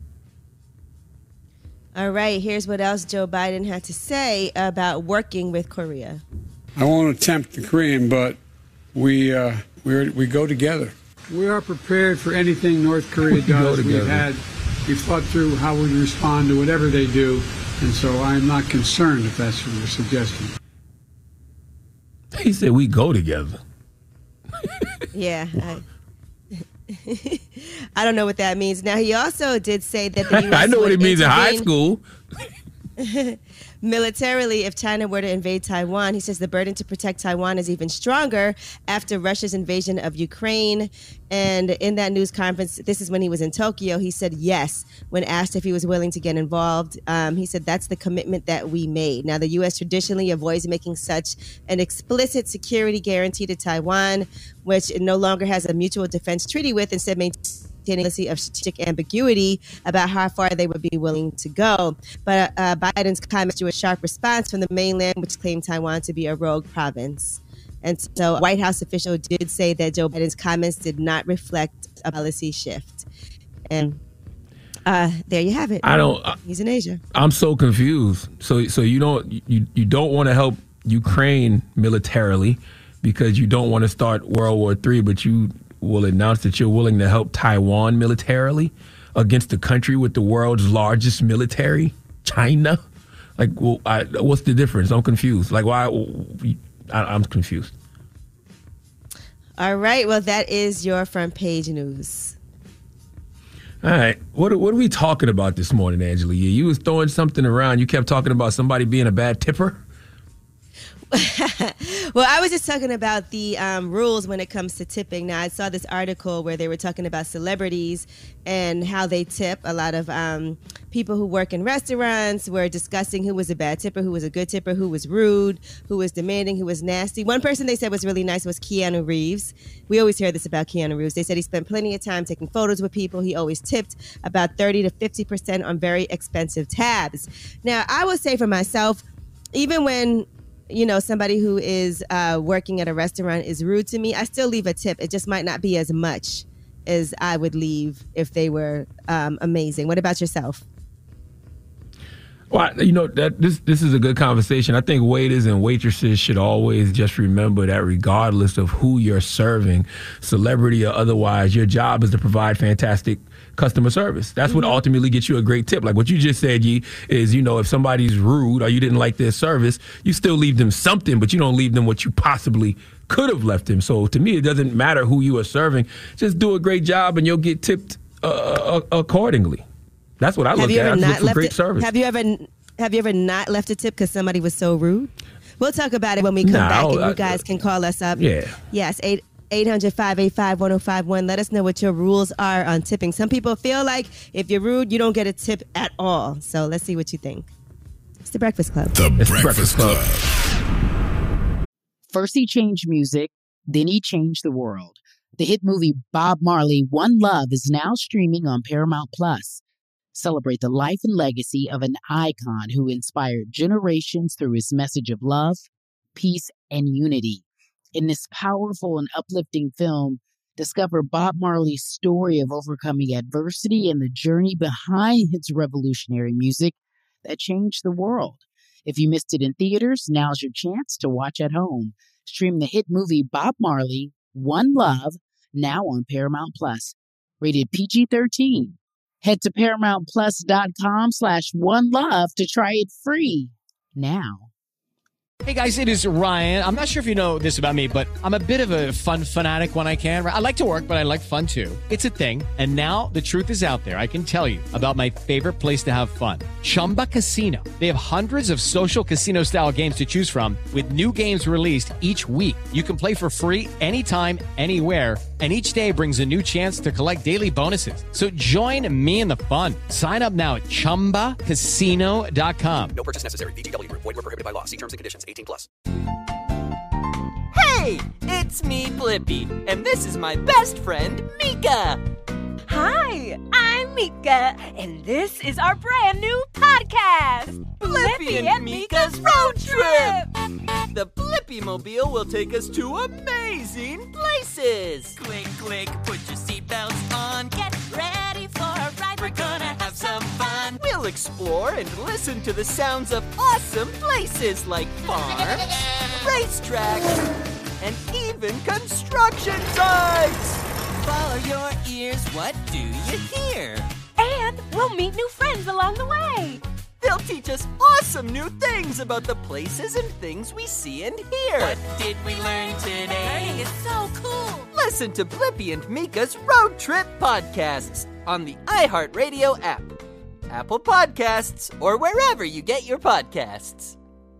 Speaker 2: All right, here's what else Joe Biden had to say about working with Korea.
Speaker 23: I won't attempt the Korean, but we uh, we we go together. We are prepared for anything North Korea
Speaker 1: go
Speaker 23: does. We've
Speaker 1: together.
Speaker 23: had we've thought through how we respond to whatever they do, and so I'm not concerned if that's what you're suggesting.
Speaker 1: He said we go together.
Speaker 2: Yeah. I, I don't know what that means. Now, he also did say that the U S
Speaker 1: I know what
Speaker 2: would
Speaker 1: it means in high
Speaker 2: intervene
Speaker 1: school.
Speaker 2: militarily if China were to invade Taiwan. He says the burden to protect Taiwan is even stronger after Russia's invasion of Ukraine. And in that news conference, this is when he was in Tokyo, he said yes when asked if he was willing to get involved. Um, he said that's the commitment that we made. Now, the U S traditionally avoids making such an explicit security guarantee to Taiwan, which it no longer has a mutual defense treaty with, instead maintains simultaneously of strategic ambiguity about how far they would be willing to go. But uh, Biden's comments drew a sharp response from the mainland, which claimed Taiwan to be a rogue province. And so a White House official did say that Joe Biden's comments did not reflect a policy shift. And uh, there you have it.
Speaker 1: I don't.
Speaker 2: He's in Asia.
Speaker 1: I'm so confused. So, so you don't you you don't want to help Ukraine militarily because you don't want to start World War Three, but you will announce that you're willing to help Taiwan militarily against the country with the world's largest military, China. Like, well, I, what's the difference? I'm confused. Like, why? I, I'm confused.
Speaker 2: All right. Well, that is your front page news.
Speaker 1: All right. What what are we talking about this morning, Angela? You, you was throwing something around. You kept talking about somebody being a bad tipper.
Speaker 2: Well, I was just talking about the um, rules when it comes to tipping. Now, I saw this article where they were talking about celebrities and how they tip. A lot of um, people who work in restaurants were discussing who was a bad tipper, who was a good tipper, who was rude, who was demanding, who was nasty. One person they said was really nice was Keanu Reeves. We always hear this about Keanu Reeves. They said he spent plenty of time taking photos with people. He always tipped about thirty to fifty percent on very expensive tabs. Now, I would say for myself, even when you know, somebody who is uh, working at a restaurant is rude to me, I still leave a tip. It just might not be as much as I would leave if they were um, amazing. What about yourself?
Speaker 1: Well, you know, that this this is a good conversation. I think waiters and waitresses should always just remember that regardless of who you're serving, celebrity or otherwise, your job is to provide fantastic customer service. That's mm-hmm. what ultimately gets you a great tip. Like what you just said, Yee, is, you know, if somebody's rude or you didn't like their service, you still leave them something, but you don't leave them what you possibly could have left them. So to me, it doesn't matter who you are serving. Just do a great job and you'll get tipped uh, accordingly. That's what I
Speaker 2: have
Speaker 1: look
Speaker 2: you
Speaker 1: at.
Speaker 2: Ever
Speaker 1: I
Speaker 2: not
Speaker 1: look for
Speaker 2: left
Speaker 1: great
Speaker 2: it,
Speaker 1: service.
Speaker 2: Have you ever have you ever not left a tip because somebody was so rude? We'll talk about it when we come
Speaker 1: nah,
Speaker 2: back, and
Speaker 1: I,
Speaker 2: you guys can call us up.
Speaker 1: Yeah.
Speaker 2: Yes, eight eight hundred, five eight five, one oh five one. Let us know what your rules are on tipping. Some people feel like if you're rude, you don't get a tip at all. So let's see what you think. It's the Breakfast Club.
Speaker 3: The
Speaker 1: it's
Speaker 3: Breakfast, Breakfast Club.
Speaker 7: Club. First he changed music, then he changed the world. The hit movie Bob Marley, One Love is now streaming on Paramount Plus. Celebrate the life and legacy of an icon who inspired generations through his message of love, peace, and unity. In this powerful and uplifting film, discover Bob Marley's story of overcoming adversity and the journey behind his revolutionary music that changed the world. If you missed it in theaters, now's your chance to watch at home. Stream the hit movie Bob Marley, One Love, now on Paramount Plus. Rated P G thirteen. Head to ParamountPlus.com slash One Love to try it free now.
Speaker 4: Hey guys, it is Ryan. I'm not sure if you know this about me, but I'm a bit of a fun fanatic when I can. I like to work, but I like fun too. It's a thing. And now the truth is out there. I can tell you about my favorite place to have fun. Chumba Casino. They have hundreds of social casino style games to choose from with new games released each week. You can play for free anytime, anywhere. And each day brings a new chance to collect daily bonuses. So join me in the fun. Sign up now at Chumba Casino dot com.
Speaker 16: No purchase necessary. V G W. Void where prohibited by law. See terms and conditions. eighteen plus.
Speaker 13: Hey, it's me, Blippi, and this is my best friend, Mika.
Speaker 14: Hi, I'm Mika, and this is our brand new podcast,
Speaker 13: Blippi and, and Mika's Road Trip. The Blippi Mobile will take us to amazing places.
Speaker 15: Click, click, put your seatbelts on, get ready for a ride. We're gonna have some fun.
Speaker 13: We'll explore and listen to the sounds of awesome places like farms, racetracks, and even construction sites.
Speaker 15: Follow your ears, what do you hear?
Speaker 14: And we'll meet new friends along the way.
Speaker 13: They'll teach us awesome new things about the places and things we see and hear.
Speaker 15: What did we learn today? It's so cool.
Speaker 13: Listen to Blippi and Mika's Road Trip podcasts on the iHeartRadio app, Apple Podcasts, or wherever you get your podcasts.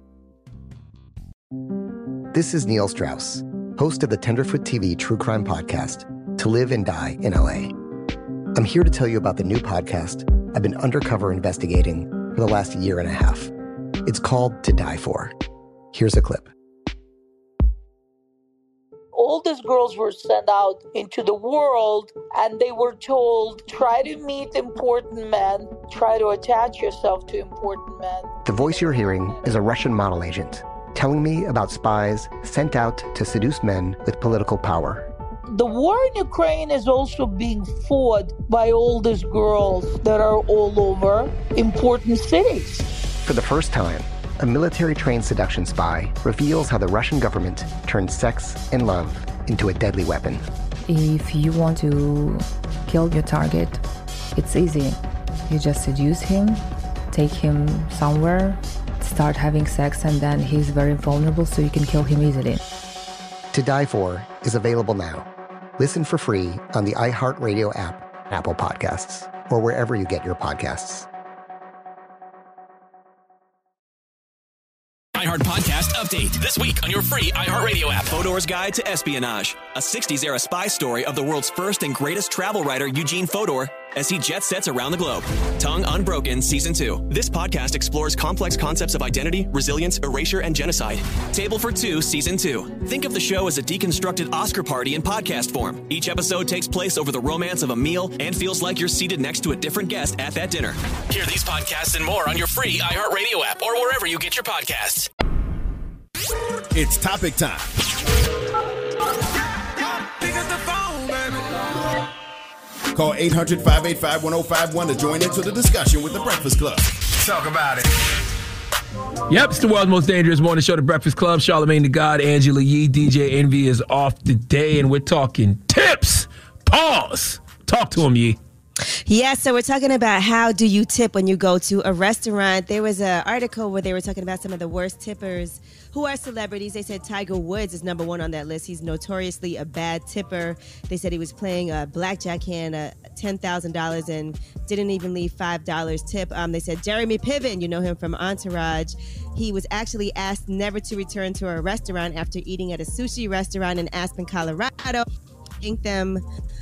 Speaker 5: This is Neil Strauss, host of the Tenderfoot T V True Crime Podcast, To Live and Die in L A. I'm here to tell you about the new podcast I've been undercover investigating for the last year and a half. It's called To Die For. Here's a clip.
Speaker 6: All
Speaker 8: all these girls were sent out into the world and they were told, try to meet important men, try to attach yourself to important men.
Speaker 5: The voice you're hearing is a Russian model agent telling me about spies sent out to seduce men with political power.
Speaker 8: The war in Ukraine is also being fought by all these girls that are all over important cities.
Speaker 5: For the first time, a military-trained seduction spy reveals how the Russian government turned sex and love into a deadly weapon.
Speaker 6: If you want to kill your target, it's easy. You just seduce him, take him somewhere, start having sex, and then he's very vulnerable, so you can kill him easily.
Speaker 5: To Die For is available now. Listen for free on the iHeartRadio app, Apple Podcasts, or wherever you get your podcasts.
Speaker 16: iHeart Podcast Update. This week on your free iHeartRadio app. Fodor's Guide to Espionage. A sixties era spy story of the world's first and greatest travel writer, Eugene Fodor, as he jet sets around the globe. Tongue Unbroken Season two. This podcast explores complex concepts of identity, resilience, erasure, and genocide. Table for Two Season two. Think of the show as a deconstructed Oscar party in podcast form. Each episode takes place over the romance of a meal and feels like you're seated next to a different guest at that dinner. Hear these podcasts and more on your free iHeartRadio app or wherever you get your podcasts.
Speaker 3: It's topic time. Call eight hundred, five eight five, one oh five one to join into the discussion with The Breakfast Club. Talk about it.
Speaker 1: Yep, it's the world's most dangerous morning show, The Breakfast Club. Charlamagne the God, Angela Yee, D J Envy is off today, and we're talking tips. Pause. Talk to him, Yee.
Speaker 2: Yeah, so we're talking about how do you tip when you go to a restaurant. There was an article where they were talking about some of the worst tippers who are celebrities. They said Tiger Woods is number one on that list. He's notoriously a bad tipper. They said he was playing a blackjack hand, uh, ten thousand dollars, and didn't even leave five dollars tip. Um, they said Jeremy Piven, you know him from Entourage, he was actually asked never to return to a restaurant after eating at a sushi restaurant in Aspen, Colorado. Thanked them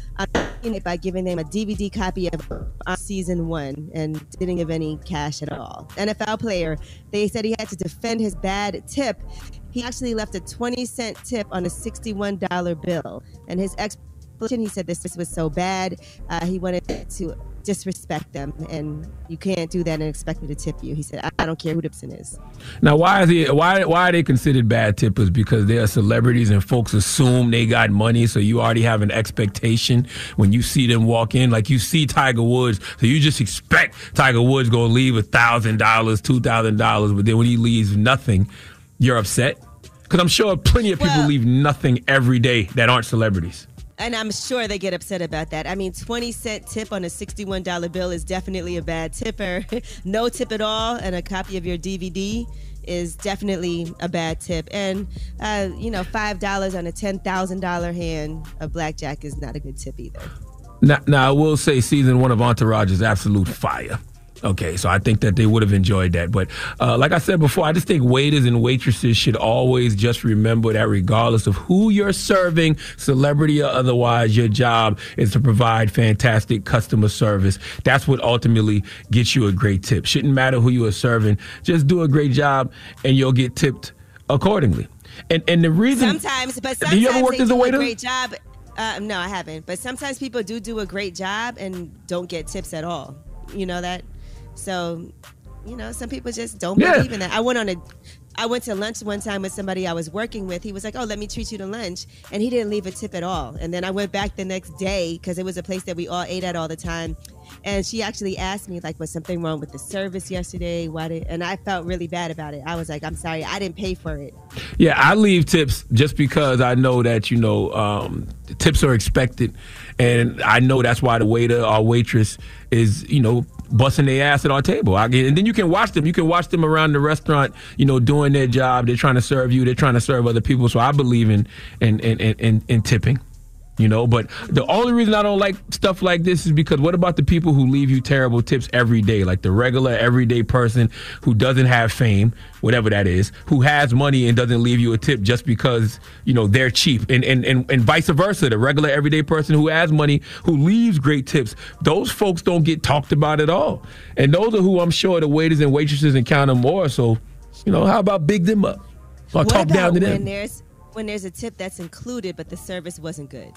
Speaker 2: by giving them a D V D copy of uh, season one and didn't give any cash at all. N F L player, they said he had to defend his bad tip. He actually left a twenty cent tip on a sixty-one dollar bill. And his explanation, he said this, this was so bad, uh, he wanted to disrespect them, and you can't do that and expect me to tip you. He said, I, I don't care who Dipson is.
Speaker 1: Now, why is he? Why why are they considered bad tippers? Because they are celebrities and folks assume they got money, so you already have an expectation when you see them walk in. Like you see Tiger Woods, so you just expect Tiger Woods gonna leave a thousand dollars, two thousand dollars, but then when he leaves nothing, you're upset. Because I'm sure plenty of people well, leave nothing every day that aren't celebrities.
Speaker 2: And I'm sure they get upset about that. I mean, twenty cent tip on a sixty-one dollar bill is definitely a bad tipper. No tip at all and a copy of your D V D is definitely a bad tip. And, uh, you know, five dollars on a ten thousand dollars hand of blackjack is not a good tip either.
Speaker 1: Now, now, I will say season one of Entourage is absolute fire. Okay, so I think that they would have enjoyed that. But uh, like I said before, I just think waiters and waitresses should always just remember that regardless of who you're serving, celebrity or otherwise, your job is to provide fantastic customer service. That's what ultimately gets you a great tip. Shouldn't matter who you are serving. Just do a great job and you'll get tipped accordingly. And and the reason...
Speaker 2: Sometimes, but sometimes
Speaker 1: do you ever work
Speaker 2: they
Speaker 1: as a
Speaker 2: do
Speaker 1: waiter?
Speaker 2: a great job. Uh, no, I haven't. But sometimes people do do a great job and don't get tips at all. You know that? So, you know, some people just don't
Speaker 1: Yeah.
Speaker 2: believe in that. I went on a, I went to lunch one time with somebody I was working with. He was like, "Oh, let me treat you to lunch," and he didn't leave a tip at all. And then I went back the next day because it was a place that we all ate at all the time. And she actually asked me, like, was something wrong with the service yesterday? Why did? And I felt really bad about it. I was like, I'm sorry, I didn't pay for it.
Speaker 1: Yeah, I leave tips just because I know that, you know, um, tips are expected. And I know that's why the waiter or waitress is, you know, busting their ass at our table. I get, and then you can watch them. You can watch them around the restaurant, you know, doing their job. They're trying to serve you. They're trying to serve other people. So I believe in in in, in, in tipping. You know, but the only reason I don't like stuff like this is because what about the people who leave you terrible tips every day? Like the regular, everyday person who doesn't have fame, whatever that is, who has money and doesn't leave you a tip just because, you know, they're cheap. And, and, and, and vice versa, the regular, everyday person who has money, who leaves great tips, those folks don't get talked about at all. And those are who I'm sure the waiters and waitresses encounter more. So, you know, how about big them up or
Speaker 2: What
Speaker 1: talk down
Speaker 2: about
Speaker 1: to
Speaker 2: when
Speaker 1: them?
Speaker 2: there's when there's a tip that's included, but the service wasn't good.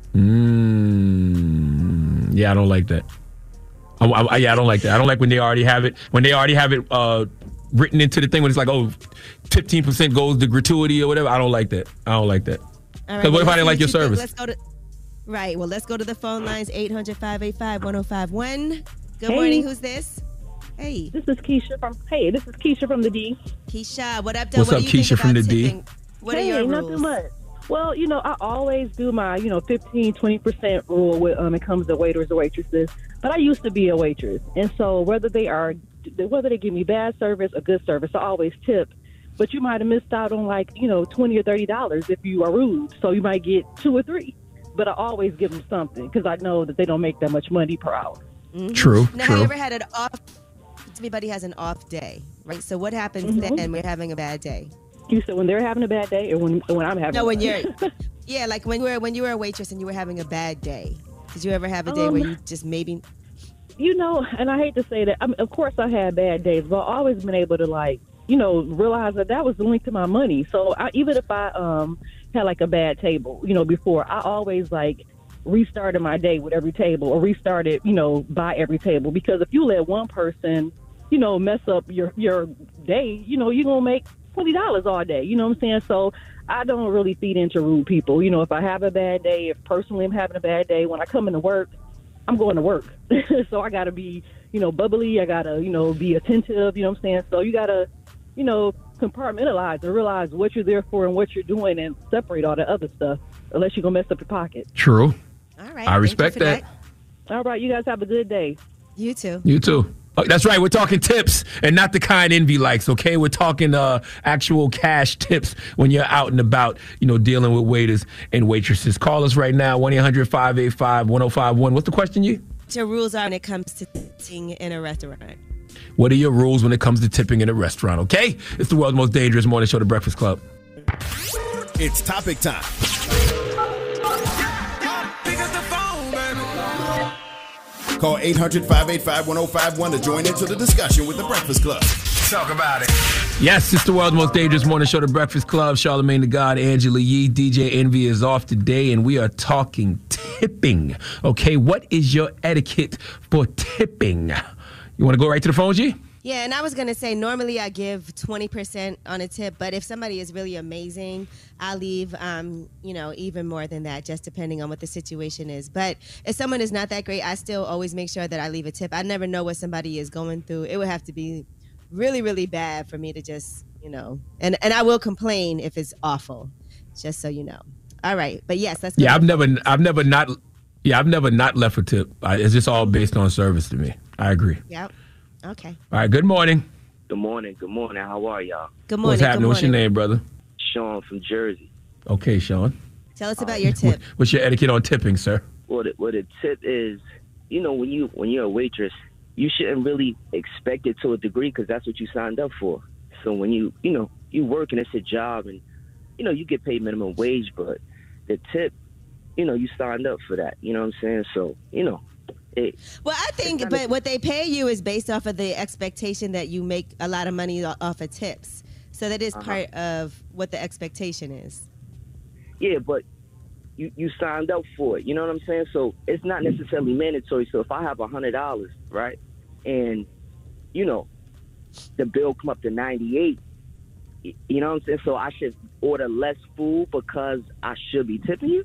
Speaker 1: Mm, yeah, I don't like that. I, I, yeah, I don't like that. I don't like when they already have it. When they already have it uh, written into the thing, when it's like, oh, fifteen percent goes to gratuity or whatever. I don't like that. I don't like that.
Speaker 2: All right,
Speaker 1: Because what if
Speaker 2: well,
Speaker 1: I didn't like your
Speaker 2: let's see what you
Speaker 1: service?
Speaker 2: think. Let's go to. Right. Well, let's go to the phone lines. eight hundred, five eight five, one oh five one. Good
Speaker 10: Hey.
Speaker 2: morning. Who's this? Hey.
Speaker 10: This is Keisha from. Hey, this is Keisha from the D.
Speaker 2: Keisha, what up, though?
Speaker 1: What's
Speaker 2: what
Speaker 1: up,
Speaker 2: do you
Speaker 1: Keisha
Speaker 2: think
Speaker 1: from
Speaker 2: about
Speaker 1: the D?
Speaker 2: tipping? What
Speaker 10: hey,
Speaker 2: are your
Speaker 10: not
Speaker 2: rules?
Speaker 10: too much. Well, you know, I always do my, you know, fifteen, twenty percent rule when um, it comes to waiters or waitresses. But I used to be a waitress. And so whether they are, whether they give me bad service or good service, I always tip. But you might have missed out on like, you know, twenty or thirty dollars if you are rude. So you might get two or three. But I always give them something because I know that they don't make that much money per hour.
Speaker 2: Mhm.
Speaker 1: True,
Speaker 2: Now,
Speaker 1: true.
Speaker 2: have you ever had an off? Everybody has an off day, right? So what happens
Speaker 10: Mhm.
Speaker 2: then when we're having a bad day?
Speaker 10: You said when they're having a bad day or when when I'm having
Speaker 2: No,
Speaker 10: a
Speaker 2: when
Speaker 10: bad
Speaker 2: you're,
Speaker 10: day?
Speaker 2: yeah, like when you were when you were a waitress and you were having a bad day. Did you ever have a day
Speaker 10: Um,
Speaker 2: where you just maybe?
Speaker 10: You know, and I hate to say that. I mean, of course, I had bad days, but I've always been able to, like, you know, realize that that was linked to my money. So I, even if I um had like a bad table, you know, before, I always like restarted my day with every table or restarted, you know, by every table. Because if you let one person, you know, mess up your your day, you know, you're gonna make twenty dollars all day. You know what I'm saying? So I don't really feed into rude people. You know, if I have a bad day, if personally I'm having a bad day, when I come into work, I'm going to work. So I got to be, you know, bubbly. I got to, you know, be attentive. You know what I'm saying? So you got to, you know, compartmentalize and realize what you're there for and what you're doing and separate all the other stuff unless you're going to mess up your pocket.
Speaker 1: True.
Speaker 2: All right.
Speaker 1: I respect that.
Speaker 10: All right. You guys have a good day.
Speaker 2: You too.
Speaker 1: You too. Oh, that's right. We're talking tips and not the kind Envy likes, okay? We're talking uh, actual cash tips when you're out and about, you know, dealing with waiters and waitresses. Call us right now, one eight hundred, five eight five, one oh five one. What's the question, you?
Speaker 2: What your rules are when it comes to tipping in a restaurant?
Speaker 1: What are your rules when it comes to tipping in a restaurant, okay? It's the world's most dangerous morning show, The Breakfast Club.
Speaker 3: It's topic time. Call eight hundred, five eight five, one oh five one to join into the discussion with The Breakfast Club. Talk about it.
Speaker 1: Yes, it's the world's most dangerous morning show, The Breakfast Club. Charlamagne the God, Angela Yee, D J Envy is off today, and we are talking tipping. Okay, what is your etiquette for tipping? You want to go right to the phone, G?
Speaker 2: Yeah, and I was gonna say normally I give twenty percent on a tip, but if somebody is really amazing, I'll leave, um, you know, even more than that, just depending on what the situation is. But if someone is not that great, I still always make sure that I leave a tip. I never know what somebody is going through. It would have to be really, really bad for me to just, you know, and and I will complain if it's awful, just so you know. All right, but yes, that's
Speaker 1: Yeah, I've never, I've never not, yeah, I've never not left a tip. I, it's just all based on service to me. I agree.
Speaker 2: Yep. Okay.
Speaker 1: All right. Good morning.
Speaker 11: Good morning. Good morning. How are y'all?
Speaker 2: Good
Speaker 1: What's
Speaker 2: morning. Good
Speaker 1: happening? What's your
Speaker 2: morning.
Speaker 1: name, brother?
Speaker 11: Sean from Jersey.
Speaker 1: Okay, Sean.
Speaker 2: Tell us about your tip.
Speaker 1: What's your etiquette on tipping, sir?
Speaker 11: What a, what a tip is, you know, when you when you're a waitress, you shouldn't really expect it to a degree because that's what you signed up for. So when you you know you work and it's a job and you know you get paid minimum wage, but the tip, you know, you signed up for that. You know what I'm saying? So you know. It,
Speaker 2: Well, I think, but what they pay you is based off of the expectation that you make a lot of money o- off of tips. So that is
Speaker 11: Uh-huh.
Speaker 2: part of what the expectation is.
Speaker 11: Yeah, but you, you signed up for it. You know what I'm saying? So it's not necessarily mandatory. So if I have a hundred dollars, right, and you know the bill come up to ninety-eight, y- you know what I'm saying? So I should order less food because I should be tipping you.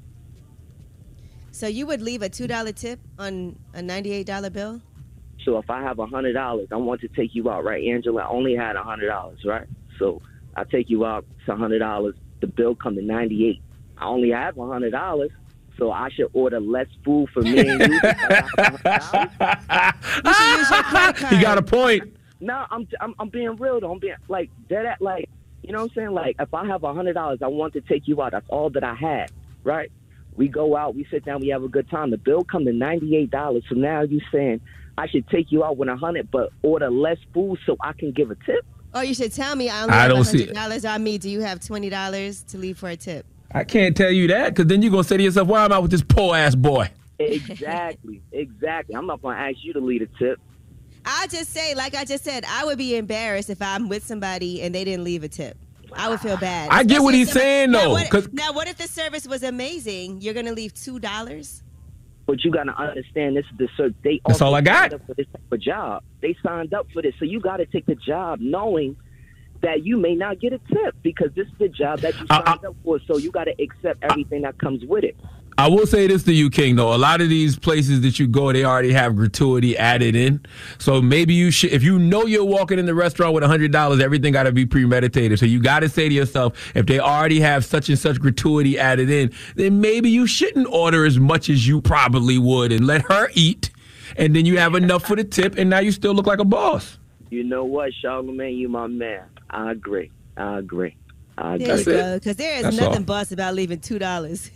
Speaker 2: So you would leave a two dollar tip on a ninety-eight dollar bill?
Speaker 11: So if I have a hundred dollars, I want to take you out, right, Angela? I only had a hundred dollars, right? So I take you out. It's a hundred dollars. The bill come to ninety-eight. I only have a hundred dollars, so I should order less food for me and you. because I have a hundred dollars.
Speaker 2: You should use your credit card.
Speaker 1: You got a point.
Speaker 11: No, I'm, I'm I'm being real though. I'm being like dead at like you know what I'm saying. Like if I have a hundred dollars, I want to take you out. That's all that I had, right? We go out, we sit down, we have a good time. The bill come to ninety-eight dollars. So now you saying I should take you out with a hundred, but order less food so I can give a tip.
Speaker 2: Or you should tell me I only
Speaker 1: I
Speaker 2: have
Speaker 1: don't see
Speaker 2: one hundred dollars on me. Do you have twenty dollars to leave for a tip?
Speaker 1: I can't tell you that because then you're going to say to yourself, why am I with this poor ass boy?
Speaker 11: Exactly, exactly. I'm not gonna ask you to lead a tip.
Speaker 2: I just say, like I just said, I would be embarrassed if I'm with somebody and they didn't leave a tip. I would feel bad.
Speaker 1: I get what
Speaker 2: Especially
Speaker 1: he's
Speaker 2: if somebody-
Speaker 1: saying,
Speaker 2: now
Speaker 1: though,
Speaker 2: what-
Speaker 1: 'cause-
Speaker 2: Now, what if the service was amazing? You're gonna leave two dollars?
Speaker 11: But you gotta understand this is the so they
Speaker 1: That's
Speaker 11: also
Speaker 1: all I got.
Speaker 11: signed up for this type of job. They signed up for this, so you gotta take the job knowing that you may not get a tip because this is the job that you signed up for. So you gotta accept everything that comes with it.
Speaker 1: I will say this to you, King, though. A lot of these places that you go, they already have gratuity added in. So maybe you should, if you know you're walking in the restaurant with one hundred dollars, everything got to be premeditated. So you got to say to yourself, if they already have such and such gratuity added in, then maybe you shouldn't order as much as you probably would and let her eat. And then you have enough for the tip, and now you still look like a boss.
Speaker 11: You know what, Charlamagne, you my man. I agree. I agree. I agree.
Speaker 2: There you go. Because there is
Speaker 11: That's
Speaker 2: nothing
Speaker 11: all.
Speaker 2: boss about leaving two dollars.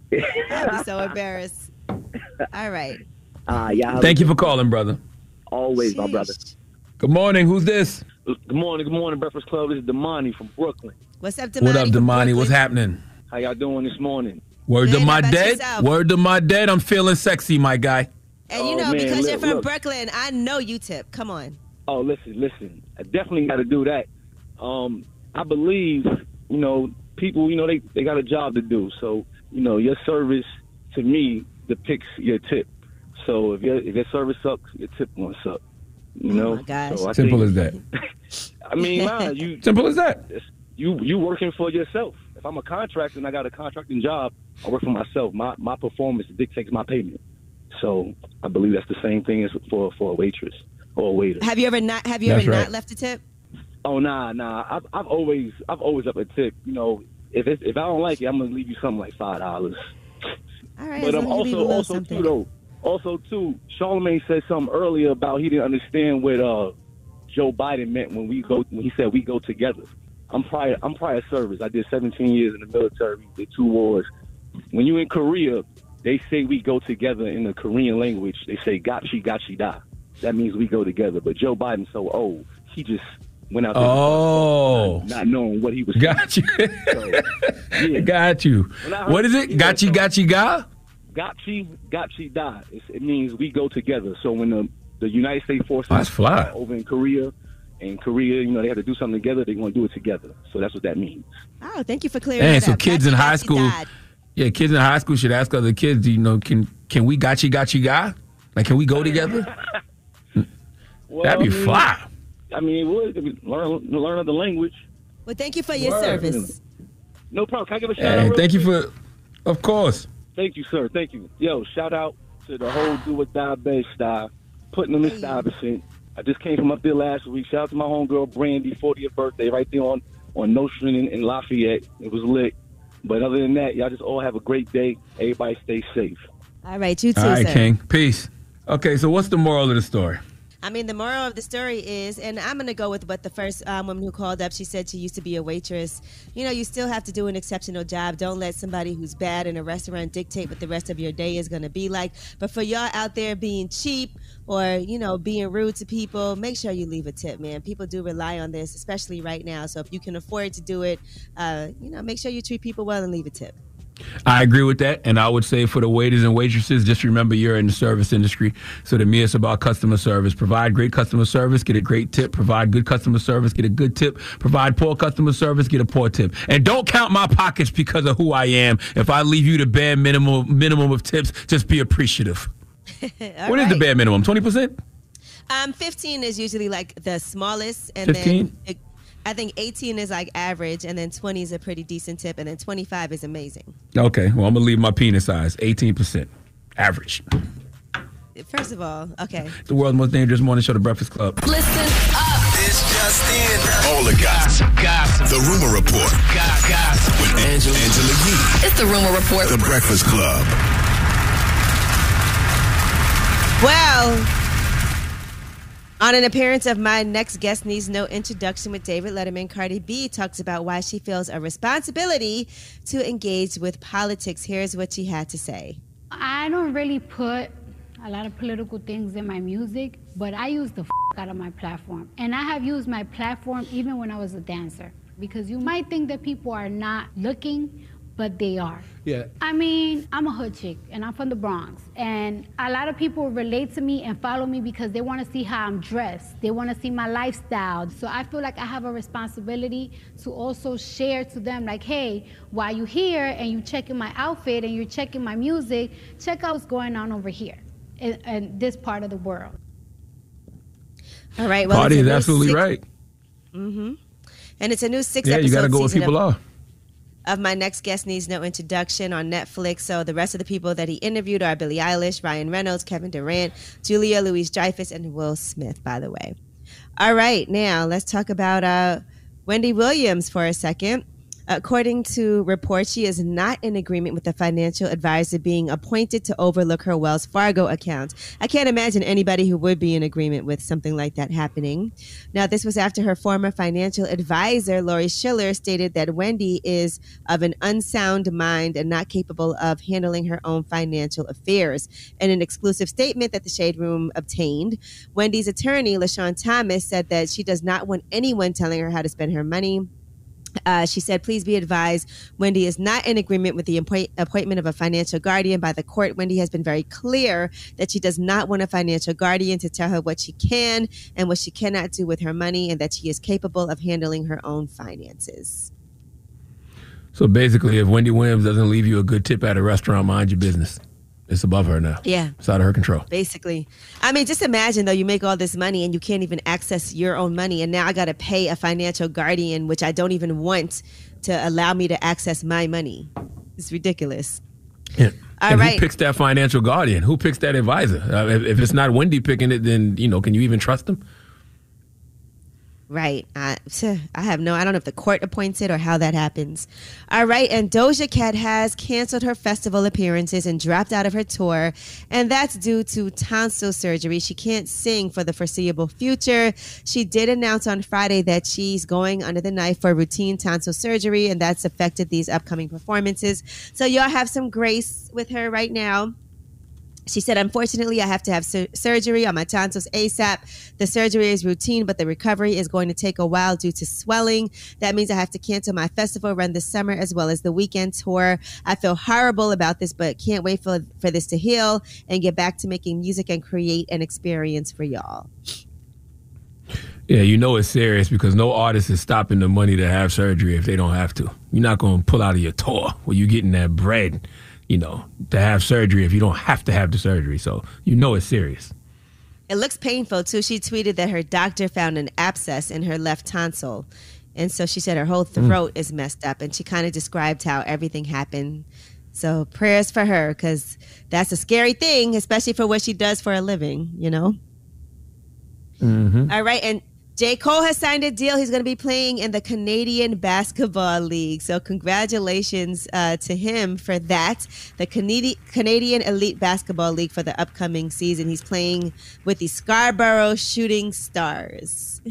Speaker 2: I'd be so embarrassed. All right.
Speaker 11: Uh, yeah,
Speaker 1: Thank you for calling, brother.
Speaker 11: Always, my brother.
Speaker 1: Good morning. Who's this?
Speaker 9: Good morning, good morning, Breakfast Club. This is Damani from Brooklyn.
Speaker 2: What's up,
Speaker 1: What up, Damani? What's happening?
Speaker 9: How y'all doing this morning?
Speaker 1: Word to
Speaker 2: Man,
Speaker 1: my
Speaker 2: how about
Speaker 1: dead.
Speaker 2: yourself?
Speaker 1: Word to my dead. I'm feeling sexy, my guy.
Speaker 2: And you
Speaker 9: Oh,
Speaker 2: know,
Speaker 9: man,
Speaker 2: because
Speaker 9: look,
Speaker 2: you're from
Speaker 9: look.
Speaker 2: Brooklyn, I know you tip. Come on.
Speaker 9: Oh, listen, listen. I definitely got to do that. Um, I believe, you know, people, you know, they, they got a job to do. So, you know, your service, to me, depicts your tip. So if your, if your service sucks, your tip going to suck. You know?
Speaker 2: my gosh.
Speaker 9: So I
Speaker 1: Simple
Speaker 9: think-
Speaker 1: as that.
Speaker 9: I mean, nah, you...
Speaker 1: Simple as that.
Speaker 9: You you working for yourself. If I'm a contractor and I got a contracting job, I work for myself. My my performance dictates my payment. So I believe that's the same thing as for, for a waitress or a waiter.
Speaker 2: Have you ever not? Have you
Speaker 9: That's
Speaker 2: ever
Speaker 9: right.
Speaker 2: not left a tip?
Speaker 9: Oh nah nah. I've I've always I've always up a tip. You know, if it's, if I don't like it, I'm gonna leave you something like five dollars.
Speaker 2: All right.
Speaker 9: But
Speaker 2: as
Speaker 9: um,
Speaker 2: long as you leave a
Speaker 9: also
Speaker 2: little
Speaker 9: also
Speaker 2: something.
Speaker 9: too though also too, Charlamagne said something earlier about he didn't understand what uh Joe Biden meant when we go when he said we go together. I'm prior I'm prior service. I did seventeen years in the military, did two wars. When you in Korea, they say we go together in the Korean language. They say gachi gachi da. That means we go together. But Joe Biden's so old, he just went out there
Speaker 1: Oh.
Speaker 9: not, not knowing what he was
Speaker 1: Got you.
Speaker 9: yeah.
Speaker 1: Got you.
Speaker 9: When I heard-
Speaker 1: What is it?
Speaker 9: yeah,
Speaker 1: Got you,
Speaker 9: so-
Speaker 1: got you, ga?
Speaker 9: Gachi, gachi da. It's, it means we go together. So when the, the United States forces
Speaker 1: That's fly.
Speaker 9: are over in Korea, and Korea, you know, they have to do something together, they're going to do it together. So that's what that means.
Speaker 2: Oh, thank you for clearing
Speaker 1: Dang,
Speaker 2: that
Speaker 1: so
Speaker 2: up.
Speaker 1: kids in
Speaker 2: Gachi,
Speaker 1: high
Speaker 2: gachi,
Speaker 1: school,
Speaker 2: dad.
Speaker 1: yeah, kids in high school should ask other kids, you know, can can we got you, got you, ga? Like, can we go together?
Speaker 9: Well,
Speaker 1: That'd be
Speaker 9: I mean,
Speaker 1: fly.
Speaker 9: I mean, it would if we learn learn the language.
Speaker 2: Well, thank you for your
Speaker 9: Word.
Speaker 2: service.
Speaker 9: No problem. Can I give a shout
Speaker 1: Hey,
Speaker 9: out? real
Speaker 1: thank you
Speaker 9: quick?
Speaker 1: for, of course.
Speaker 9: Thank you, sir. Thank you. Yo, shout out to the whole Do or Die Bay style, putting them in Stuyvesant. I just came from up there last week. Shout out to my homegirl Brandy, fortieth birthday, right there on on Nostrand in, in Lafayette. It was lit. But other than that, y'all just all have a great day. Everybody stay safe.
Speaker 2: All right, you too,
Speaker 1: All right,
Speaker 2: sir.
Speaker 1: King. Peace. Okay, so what's the moral of the story?
Speaker 2: I mean, the moral of the story is, and I'm going to go with what the first um, woman who called up, she said she used to be a waitress. You know, you still have to do an exceptional job. Don't let somebody who's bad in a restaurant dictate what the rest of your day is going to be like. But for y'all out there being cheap or, you know, being rude to people, make sure you leave a tip, man. People do rely on this, especially right now. So if you can afford to do it, uh, you know, make sure you treat people well and leave a tip.
Speaker 1: I agree with that, and I would say for the waiters and waitresses, just remember you're in the service industry. So to me, it's about customer service. Provide great customer service, get a great tip. Provide good customer service, get a good tip. Provide poor customer service, get a poor tip. And don't count my pockets because of who I am. If I leave you the bare minimum minimum of tips, just be appreciative. What is the bare minimum? twenty percent?
Speaker 2: Um, fifteen is usually like the smallest, and
Speaker 1: fifteen?
Speaker 2: then it, I think eighteen is like average, and then twenty is a pretty decent tip, and then twenty-five is amazing.
Speaker 1: Okay, well, I'm going to leave my penis size, eighteen percent. Average.
Speaker 2: First of all, okay.
Speaker 1: The world's most dangerous morning show, The Breakfast Club.
Speaker 3: Listen up. It's just in. All the gossip. Gossip. The Rumor Report. Gossip. With Angela, Angela Yee.
Speaker 14: It's the Rumor Report.
Speaker 3: The Breakfast Club.
Speaker 2: Well, on an appearance of My Next Guest Needs No Introduction with David Letterman, Cardi B talks about why she feels a responsibility to engage with politics. Here's what she had to say.
Speaker 12: I don't really put a lot of political things in my music, but I use the f- out of my platform. And I have used my platform even when I was a dancer. Because you might think that people are not looking, but they are.
Speaker 1: Yeah.
Speaker 12: I mean, I'm a hood chick, and I'm from the Bronx. And a lot of people relate to me and follow me because they want to see how I'm dressed. They want to see my lifestyle. So I feel like I have a responsibility to also share to them, like, hey, while you're here and you're checking my outfit and you're checking my music, check out what's going on over here in, in this part of the world.
Speaker 2: All right. Well,
Speaker 1: Party
Speaker 2: it's
Speaker 1: is
Speaker 2: a new
Speaker 1: absolutely
Speaker 2: six-
Speaker 1: right.
Speaker 2: Mm-hmm. And it's a new six
Speaker 1: Yeah,
Speaker 2: episode
Speaker 1: you got to go where
Speaker 2: season
Speaker 1: people
Speaker 2: of,
Speaker 1: are.
Speaker 2: of My Next Guest Needs No Introduction on Netflix. So the rest of the people that he interviewed are Billie Eilish, Ryan Reynolds, Kevin Durant, Julia Louis-Dreyfus, and Will Smith, by the way. All right, now let's talk about uh, Wendy Williams for a second. According to reports, she is not in agreement with the financial advisor being appointed to overlook her Wells Fargo account. I can't imagine anybody who would be in agreement with something like that happening. Now, this was after her former financial advisor, Lori Schiller, stated that Wendy is of an unsound mind and not capable of handling her own financial affairs. In an exclusive statement that the Shade Room obtained, Wendy's attorney, LaShawn Thomas, said that she does not want anyone telling her how to spend her money. Uh, she said, please be advised, Wendy is not in agreement with the appoint- appointment of a financial guardian by the court. Wendy has been very clear that she does not want a financial guardian to tell her what she can and what she cannot do with her money, and that she is capable of handling her own finances.
Speaker 1: So basically, if Wendy Williams doesn't leave you a good tip at a restaurant, mind your business. It's above her now.
Speaker 2: Yeah.
Speaker 1: It's out of her control.
Speaker 2: Basically. I mean, just imagine, though, you make all this money and you can't even access your own money. And now I got to pay a financial guardian, which I don't even want, to allow me to access my money. It's ridiculous.
Speaker 1: Yeah.
Speaker 2: All
Speaker 1: and
Speaker 2: right.
Speaker 1: who picks that financial guardian? Who picks that advisor? Uh, if, if it's not Wendy picking it, then, you know, can you even trust them?
Speaker 2: Right. I, I have no, I don't know if the court appoints it or how that happens. All right. And Doja Cat has canceled her festival appearances and dropped out of her tour. And that's due to tonsil surgery. She can't sing for the foreseeable future. She did announce on Friday that she's going under the knife for routine tonsil surgery, and that's affected these upcoming performances. So y'all have some grace with her right now. She said, unfortunately, I have to have sur- surgery on my tonsils ASAP. The surgery is routine, but the recovery is going to take a while due to swelling. That means I have to cancel my festival run this summer as well as the weekend tour. I feel horrible about this, but can't wait for, for this to heal and get back to making music and create an experience for y'all.
Speaker 1: Yeah, you know it's serious because no artist is stopping the money to have surgery if they don't have to. You're not going to pull out of your tour where you're getting that bread, you know, to have surgery if you don't have to have the surgery. So you know it's serious.
Speaker 2: It looks painful, too. She tweeted that her doctor found an abscess in her left tonsil. And so she said her whole throat mm. is messed up. And she kind of described how everything happened. So prayers for her, because that's a scary thing, especially for what she does for a living, you know?
Speaker 1: Mm-hmm.
Speaker 2: All right. And J. Cole has signed a deal. He's going to be playing in the Canadian Basketball League. So congratulations uh, to him for that. The Canadi- Canadian Elite Basketball League for the upcoming season. He's playing with the Scarborough Shooting Stars.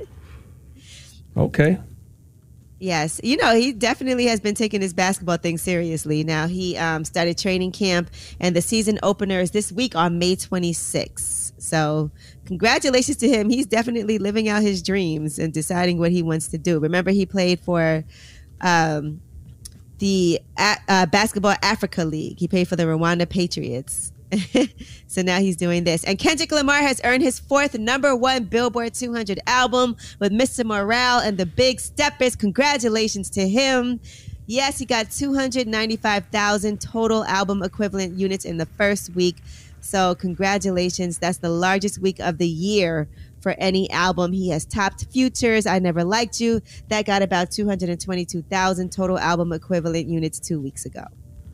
Speaker 1: Okay.
Speaker 2: Yes. You know, he definitely has been taking his basketball thing seriously. Now, he um, started training camp, and the season opener is this week on May twenty-sixth. So congratulations to him. He's definitely living out his dreams and deciding what he wants to do. Remember, he played for um, the uh, Basketball Africa League. He played for the Rwanda Patriots. So now he's doing this. And Kendrick Lamar has earned his fourth number one Billboard two hundred album with Mister Morale and the Big Steppers. Congratulations to him. Yes, he got two hundred ninety-five thousand total album equivalent units in the first week. So congratulations. That's the largest week of the year for any album. He has topped Future's I Never Liked You. That got about two hundred twenty-two thousand total album equivalent units two weeks ago.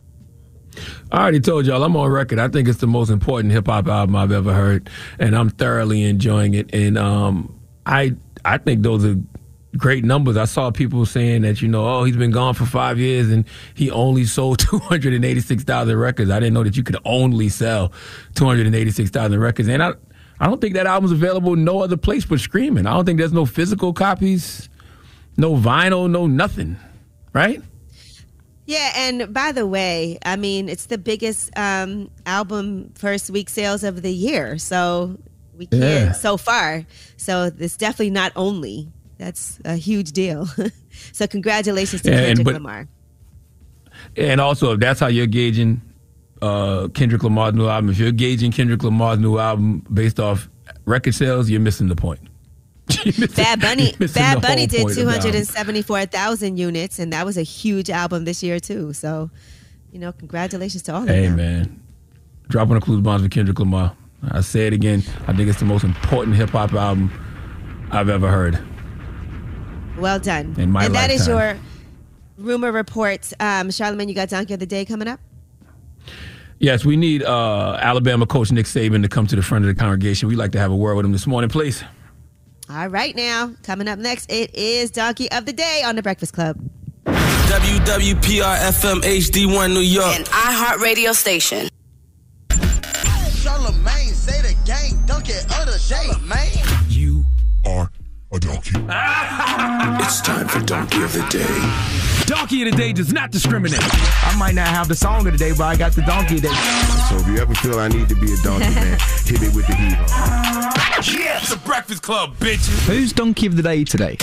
Speaker 1: I already told y'all I'm on record. I think it's the most important hip hop album I've ever heard, and I'm thoroughly enjoying it. And um, I I think those are great numbers. I saw people saying that, you know, oh, he's been gone for five years and he only sold two hundred eighty-six thousand records. I didn't know that you could only sell two hundred eighty-six thousand records. And I I don't think that album's available no other place but streaming. I don't think there's no physical copies, no vinyl, no nothing, right?
Speaker 2: Yeah, and by the way, I mean, it's the biggest um, album first week sales of the year. So we can't,
Speaker 1: Yeah.
Speaker 2: so far. So it's definitely not only. That's a huge deal. So congratulations to
Speaker 1: Yeah, and
Speaker 2: Kendrick
Speaker 1: but-
Speaker 2: Lamar.
Speaker 1: And also, if that's how you're gauging uh, Kendrick Lamar's new album, if you're gauging Kendrick Lamar's new album based off record sales, you're missing the point. missing,
Speaker 2: Bad Bunny, Bad Bunny did two hundred seventy-four thousand units, and that was a huge album this year too. So, you know, congratulations to all of them.
Speaker 1: Hey, man. Dropping the Clues Bombs with Kendrick Lamar. I say it again. I think it's the most important hip-hop album I've ever heard.
Speaker 2: Well done.
Speaker 1: In my
Speaker 2: and that
Speaker 1: lifetime.
Speaker 2: is your rumor report. Um, Charlamagne, you got Donkey of the Day coming up?
Speaker 1: Yes, we need uh, Alabama coach Nick Saban to come to the front of the congregation. We'd like to have a word with him this morning, please.
Speaker 2: All right, now, coming up next, it is Donkey of the Day on The Breakfast Club.
Speaker 18: W W P R F M H D one New York.
Speaker 19: An iHeartRadio station.
Speaker 17: Charlamagne, say the gang, donkey of the day.
Speaker 3: You are a donkey. It's time for Donkey of the Day.
Speaker 1: Donkey of the Day does not discriminate.
Speaker 24: I might not have the song of the day, but I got the donkey of the day.
Speaker 3: So if you ever feel I need to be a donkey, man, hit me with the heat.
Speaker 1: Yeah, it's the Breakfast Club, bitches.
Speaker 24: Who's Donkey of the Day today?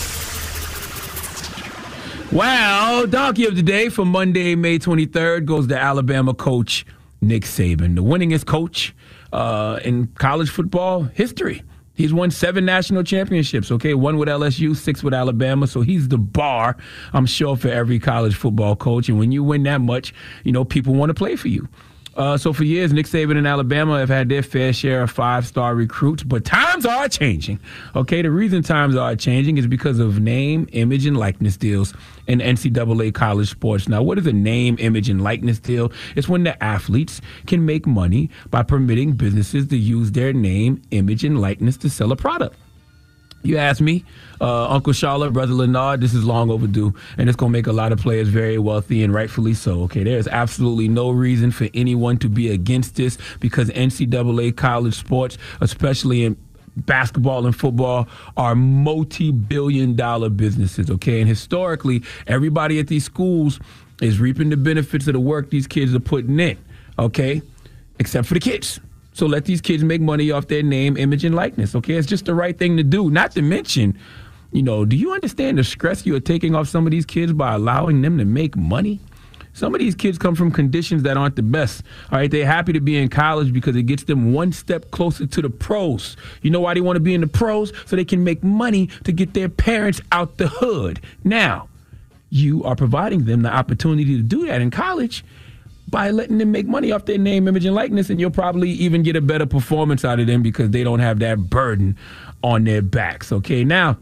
Speaker 1: Well, Donkey of the Day for Monday, May twenty-third goes to Alabama coach Nick Saban, the winningest coach uh, in college football history. He's won seven national championships, okay? One with L S U, six with Alabama. So he's the bar, I'm sure, for every college football coach. And when you win that much, you know, people want to play for you. Uh, so for years, Nick Saban and Alabama have had their fair share of five-star recruits, but times are changing. Okay, the reason times are changing is because of name, image, and likeness deals in N C double A college sports. Now, what is a name, image, and likeness deal? It's when the athletes can make money by permitting businesses to use their name, image, and likeness to sell a product. You ask me, uh, Uncle Charlotte, Brother Leonard, this is long overdue, and it's going to make a lot of players very wealthy, and rightfully so. Okay, there's absolutely no reason for anyone to be against this because N C double A college sports, especially in basketball and football, are multi-billion dollar businesses, okay? And historically, everybody at these schools is reaping the benefits of the work these kids are putting in, okay? Except for the kids. So let these kids make money off their name, image, and likeness, okay? It's just the right thing to do. Not to mention, you know, do you understand the stress you are taking off some of these kids by allowing them to make money? Some of these kids come from conditions that aren't the best, all right? They're happy to be in college because it gets them one step closer to the pros. You know why they want to be in the pros? So they can make money to get their parents out the hood. Now, you are providing them the opportunity to do that in college by letting them make money off their name, image, and likeness, and you'll probably even get a better performance out of them because they don't have that burden on their backs, okay? Now,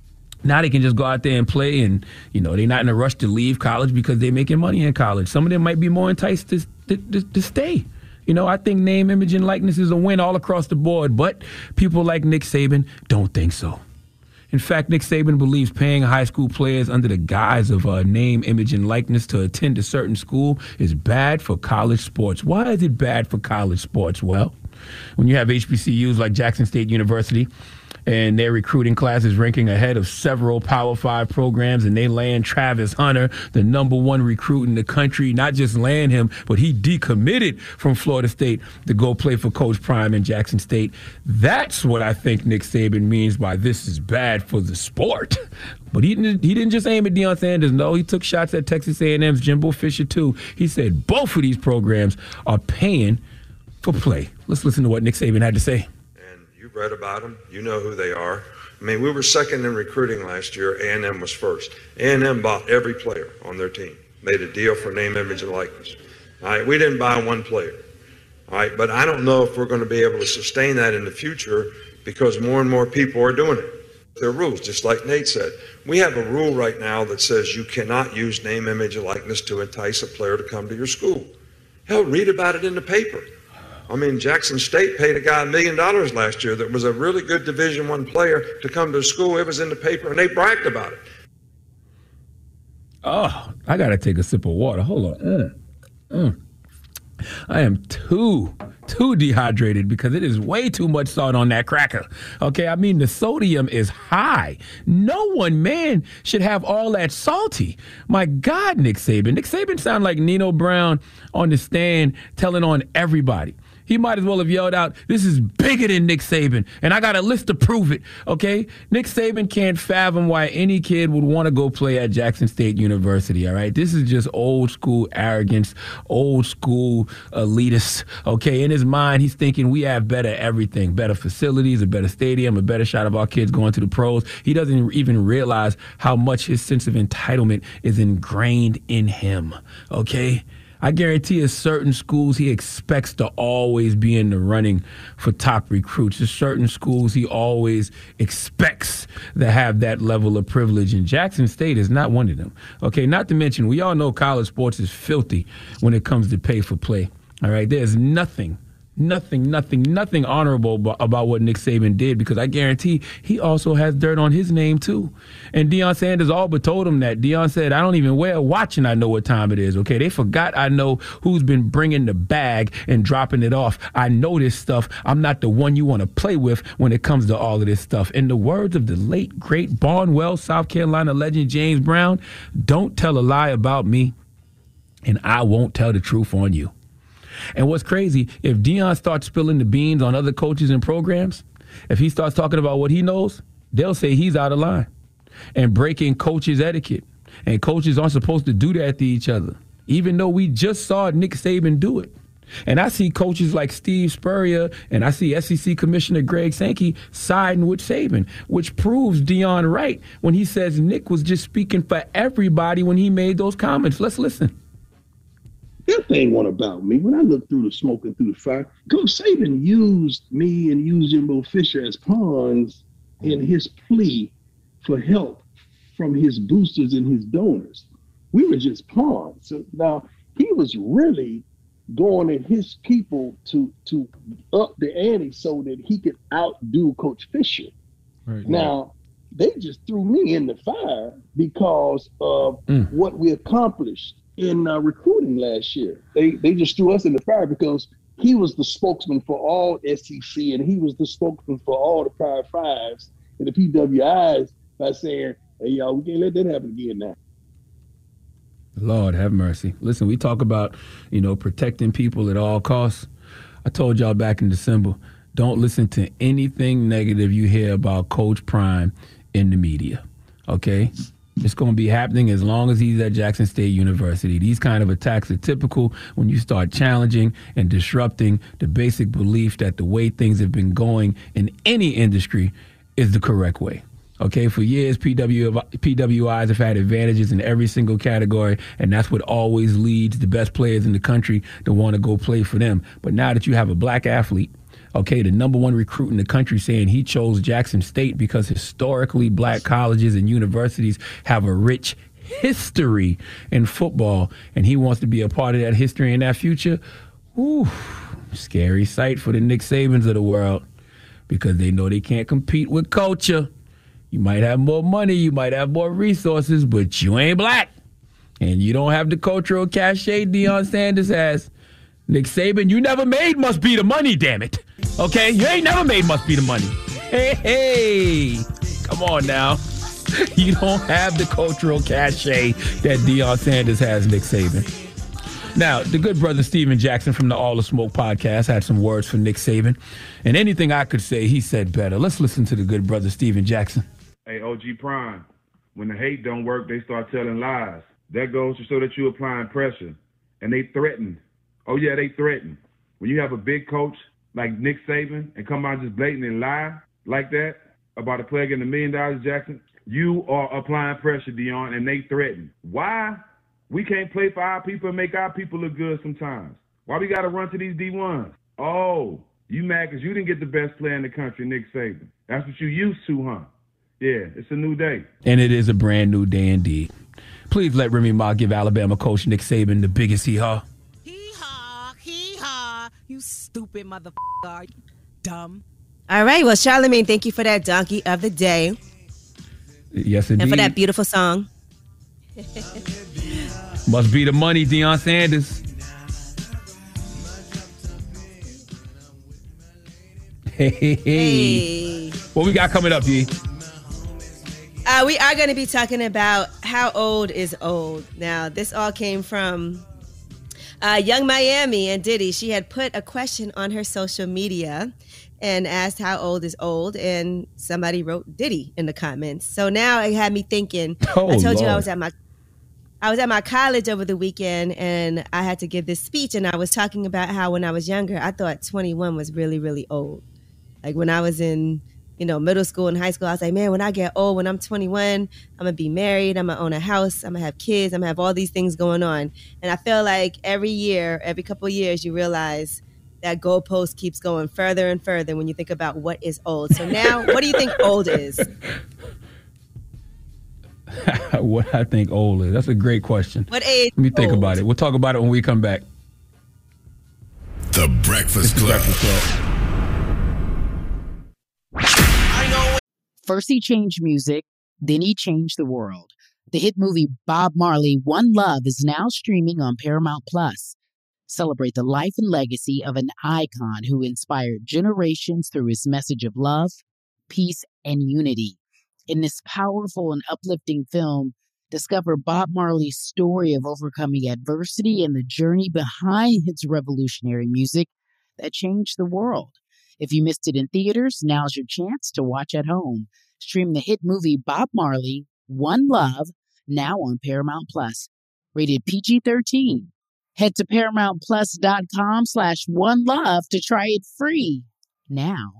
Speaker 1: now they can just go out there and play, and, you know, they're not in a rush to leave college because they're making money in college. Some of them might be more enticed to, to, to, to stay. You know, I think name, image, and likeness is a win all across the board, but people like Nick Saban don't think so. In fact, Nick Saban believes paying high school players under the guise of uh, name, image, and likeness to attend a certain school is bad for college sports. Why is it bad for college sports? Well, when you have H B C Us like Jackson State University and their recruiting class is ranking ahead of several Power Five programs, and they land Travis Hunter, the number one recruit in the country, not just land him, but he decommitted from Florida State to go play for Coach Prime in Jackson State. That's what I think Nick Saban means by this is bad for the sport. But he didn't, he didn't just aim at Deion Sanders. No, he took shots at Texas A and M's Jimbo Fisher, too. He said both of these programs are paying for play. Let's listen to what Nick Saban had to say.
Speaker 25: You've read about them. You know who they are. I mean, we were second in recruiting last year. A and M was first. A and M bought every player on their team, made a deal for name, image, and likeness. All right, we didn't buy one player. All right, but I don't know if we're going to be able to sustain that in the future because more and more people are doing it. There are rules, just like Nate said. We have a rule right now that says you cannot use name, image, and likeness to entice a player to come to your school. Hell, read about it in the paper. I mean, Jackson State paid a guy a million dollars last year that was a really good Division One player to come to school. It was in the paper, and they bragged about it.
Speaker 1: Oh, I got to take a sip of water. Hold on. Mm. Mm. I am too, too dehydrated because it is way too much salt on that cracker. Okay, I mean, the sodium is high. No one man should have all that salty. My God, Nick Saban. Nick Saban sound like Nino Brown on the stand telling on everybody. He might as well have yelled out, this is bigger than Nick Saban, and I got a list to prove it, okay? Nick Saban can't fathom why any kid would want to go play at Jackson State University, all right? This is just old school arrogance, old school elitist, okay? In his mind, he's thinking we have better everything, better facilities, a better stadium, a better shot of our kids going to the pros. He doesn't even realize how much his sense of entitlement is ingrained in him, okay? I guarantee there's certain schools he expects to always be in the running for top recruits. There's certain schools he always expects to have that level of privilege, and Jackson State is not one of them. Okay, not to mention, we all know college sports is filthy when it comes to pay for play. All right, there's nothing Nothing, nothing, nothing honorable about what Nick Saban did, because I guarantee he also has dirt on his name too. And Deion Sanders all but told him that. Deion said, I don't even wear a watch and I know what time it is, okay? They forgot I know who's been bringing the bag and dropping it off. I know this stuff. I'm not the one you want to play with when it comes to all of this stuff. In the words of the late, great Barnwell, South Carolina legend James Brown, don't tell a lie about me and I won't tell the truth on you. And what's crazy, if Deion starts spilling the beans on other coaches and programs, if he starts talking about what he knows, they'll say he's out of line and breaking coaches' etiquette. And coaches aren't supposed to do that to each other, even though we just saw Nick Saban do it. And I see coaches like Steve Spurrier and I see S E C Commissioner Greg Sankey siding with Saban, which proves Deion right when he says Nick was just speaking for everybody when he made those comments. Let's listen.
Speaker 7: That thing wasn't about me. When I looked through the smoke and through the fire, Coach Saban used me and used Jimbo Fisher as pawns in his plea for help from his boosters and his donors. We were just pawns. So now he was really going at his people to to up the ante so that he could outdo Coach Fisher. Right. Now, they just threw me in the fire because of mm. what we accomplished in uh, recruiting last year. They they just threw us in the fire because he was the spokesman for all S E C and he was the spokesman for all the Power Fives and the P W Is by saying, hey, y'all, we can't let that happen again now.
Speaker 1: Lord have mercy. Listen, we talk about, you know, protecting people at all costs. I told y'all back in December, don't listen to anything negative you hear about Coach Prime in the media, okay? It's going to be happening as long as he's at Jackson State University. These kind of attacks are typical when you start challenging and disrupting the basic belief that the way things have been going in any industry is the correct way. Okay, for years, P W, P W Is have had advantages in every single category, and that's what always leads the best players in the country to want to go play for them. But now that you have a black athlete, okay, the number one recruit in the country saying he chose Jackson State because historically black colleges and universities have a rich history in football, and he wants to be a part of that history and that future, whew, scary sight for the Nick Sabans of the world, because they know they can't compete with culture. You might have more money, you might have more resources, but you ain't black. And you don't have the cultural cachet Deion Sanders has. Nick Saban, you never made Must Be the Money, damn it. Okay? You ain't never made Must Be the Money. Hey, hey. Come on now. You don't have the cultural cachet that Deion Sanders has, Nick Saban. Now, the good brother Steven Jackson from the All the Smoke podcast had some words for Nick Saban. And anything I could say, he said better. Let's listen to the good brother Steven Jackson.
Speaker 20: Hey, O G Prime, when the hate don't work, they start telling lies. That goes to show that you're applying pressure. And they threaten. Oh, yeah, they threaten. When you have a big coach like Nick Saban and come out and just blatantly lie like that about a player getting a million dollars, Jackson, you are applying pressure, Deion, and they threaten. Why? We can't play for our people and make our people look good sometimes. Why we got to run to these D ones? Oh, you mad because you didn't get the best player in the country, Nick Saban. That's what you used to, huh? Yeah, it's a new day.
Speaker 1: And it is a brand new day indeed. Please let Remy Ma give Alabama coach Nick Saban the biggest hee-haw.
Speaker 21: Hee-haw, hee-haw, you stupid motherfucker, you dumb.
Speaker 2: All right, well, Charlamagne, thank you for that donkey of the day.
Speaker 1: Yes, indeed.
Speaker 2: And for that beautiful song.
Speaker 1: Must be the money, Deion Sanders. Hey, hey, hey. What we got coming up, D?
Speaker 2: Uh, we are going to be talking about how old is old. Now, this all came from Uh, Young Miami and Diddy, she had put a question on her social media and asked how old is old, and somebody wrote Diddy in the comments. So now it had me thinking.
Speaker 1: Oh,
Speaker 2: I told
Speaker 1: Lord.
Speaker 2: you I was at my I was at my college over the weekend, and I had to give this speech, and I was talking about how when I was younger, I thought twenty-one was really, really old. Like when I was in, you know, middle school and high school, I was like, man, when I get old, when I'm twenty-one, I'm gonna be married, I'm gonna own a house, I'm gonna have kids, I'm gonna have all these things going on. And I feel like every year, every couple of years, you realize that goalpost keeps going further and further when you think about what is old. So now, what do you think old is?
Speaker 1: What I think old is. That's a great question.
Speaker 2: What age?
Speaker 1: Let me think
Speaker 2: old?
Speaker 1: about it. We'll talk about it when we come back.
Speaker 3: The Breakfast Club.
Speaker 22: First he changed music, then he changed the world. The hit movie Bob Marley, One Love is now streaming on Paramount Plus. Celebrate the life and legacy of an icon who inspired generations through his message of love, peace, and unity. In this powerful and uplifting film, discover Bob Marley's story of overcoming adversity and the journey behind his revolutionary music that changed the world. If you missed it in theaters, now's your chance to watch at home. Stream the hit movie Bob Marley, One Love, now on Paramount Plus. Rated P G thirteen. Head to ParamountPlus.com slash One Love to try it free now.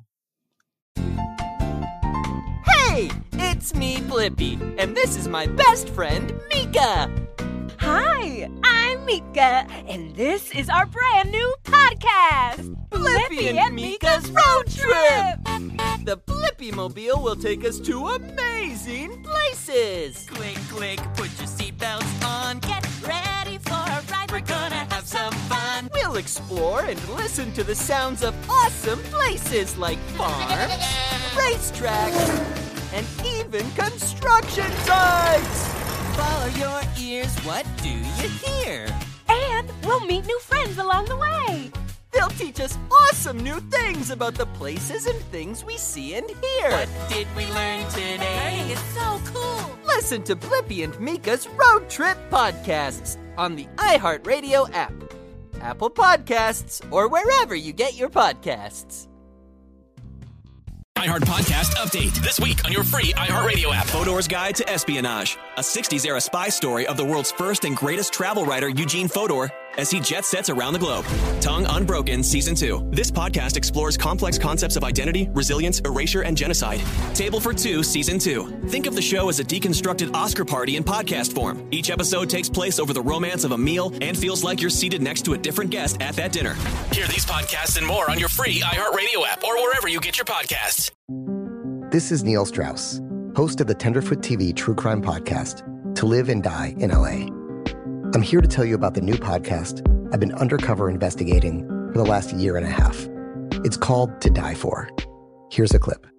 Speaker 23: Hey, it's me, Blippi, and this is my best friend, Mika.
Speaker 14: Hi, I'm Mika, and this is our brand new podcast,
Speaker 23: Blippi and Mika's Road Trip. The Blippi Mobile will take us to amazing places.
Speaker 4: Click, click, put your seatbelts on. Get ready for a ride. We're gonna have some fun.
Speaker 23: We'll explore and listen to the sounds of awesome places like farms, racetracks, and even construction sites.
Speaker 4: Follow your ears, what do you hear?
Speaker 14: And we'll meet new friends along the way.
Speaker 23: They'll teach us awesome new things about the places and things we see and hear.
Speaker 4: What did we learn today?
Speaker 14: Learning is so cool.
Speaker 23: Listen to Blippi and Mika's Road Trip podcasts on the iHeartRadio app, Apple Podcasts, or wherever you get your podcasts.
Speaker 16: iHeart Podcast Update. This week on your free iHeartRadio app. Fodor's Guide to Espionage. A sixties era spy story of the world's first and greatest travel writer, Eugene Fodor, as he jet sets around the globe. Tongue Unbroken Season two. This podcast explores complex concepts of identity, resilience, erasure, and genocide. Table for Two Season two. Think of the show as a deconstructed Oscar party in podcast form. Each episode takes place over the romance of a meal and feels like you're seated next to a different guest at that dinner. Hear these podcasts and more on your free iHeartRadio app or wherever you get your podcasts.
Speaker 5: This is Neil Strauss, host of the Tenderfoot T V True Crime Podcast, To Live and Die in L A. I'm here to tell you about the new podcast I've been undercover investigating for the last year and a half. It's called To Die For. Here's a clip.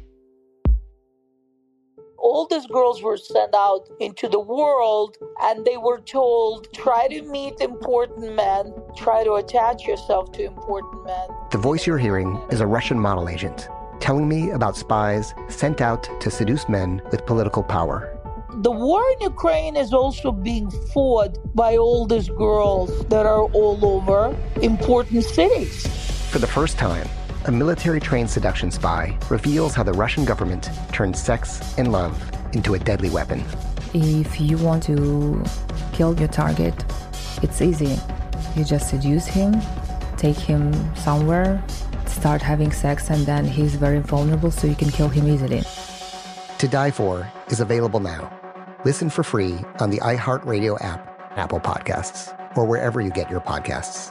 Speaker 8: All these girls were sent out into the world and they were told, try to meet important men, try to attach yourself to important men.
Speaker 5: The voice you're hearing is a Russian model agent telling me about spies sent out to seduce men with political power.
Speaker 8: The war in Ukraine is also being fought by all these girls that are all over important cities.
Speaker 5: For the first time, a military-trained seduction spy reveals how the Russian government turned sex and love into a deadly weapon.
Speaker 6: If you want to kill your target, it's easy. You just seduce him, take him somewhere, start having sex, and then he's very vulnerable, so you can kill him easily.
Speaker 5: To Die For is available now. Listen for free on the iHeartRadio app, Apple Podcasts, or wherever you get your podcasts.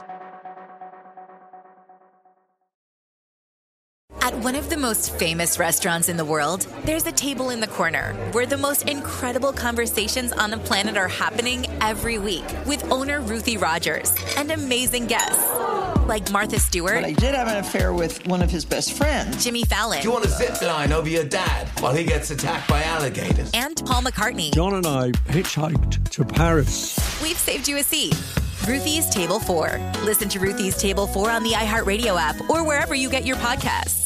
Speaker 13: At one of the most famous restaurants in the world, there's a table in the corner where the most incredible conversations on the planet are happening every week with owner Ruthie Rogers and amazing guests like Martha Stewart.
Speaker 15: But I did have an affair with one of his best friends.
Speaker 13: Jimmy Fallon.
Speaker 26: Do you want to zip line over your dad while he gets attacked by alligators?
Speaker 13: And Paul McCartney.
Speaker 27: John and I hitchhiked to Paris.
Speaker 13: We've saved you a seat. Ruthie's Table four. Listen to Ruthie's Table four on the iHeartRadio app or wherever you get your podcasts.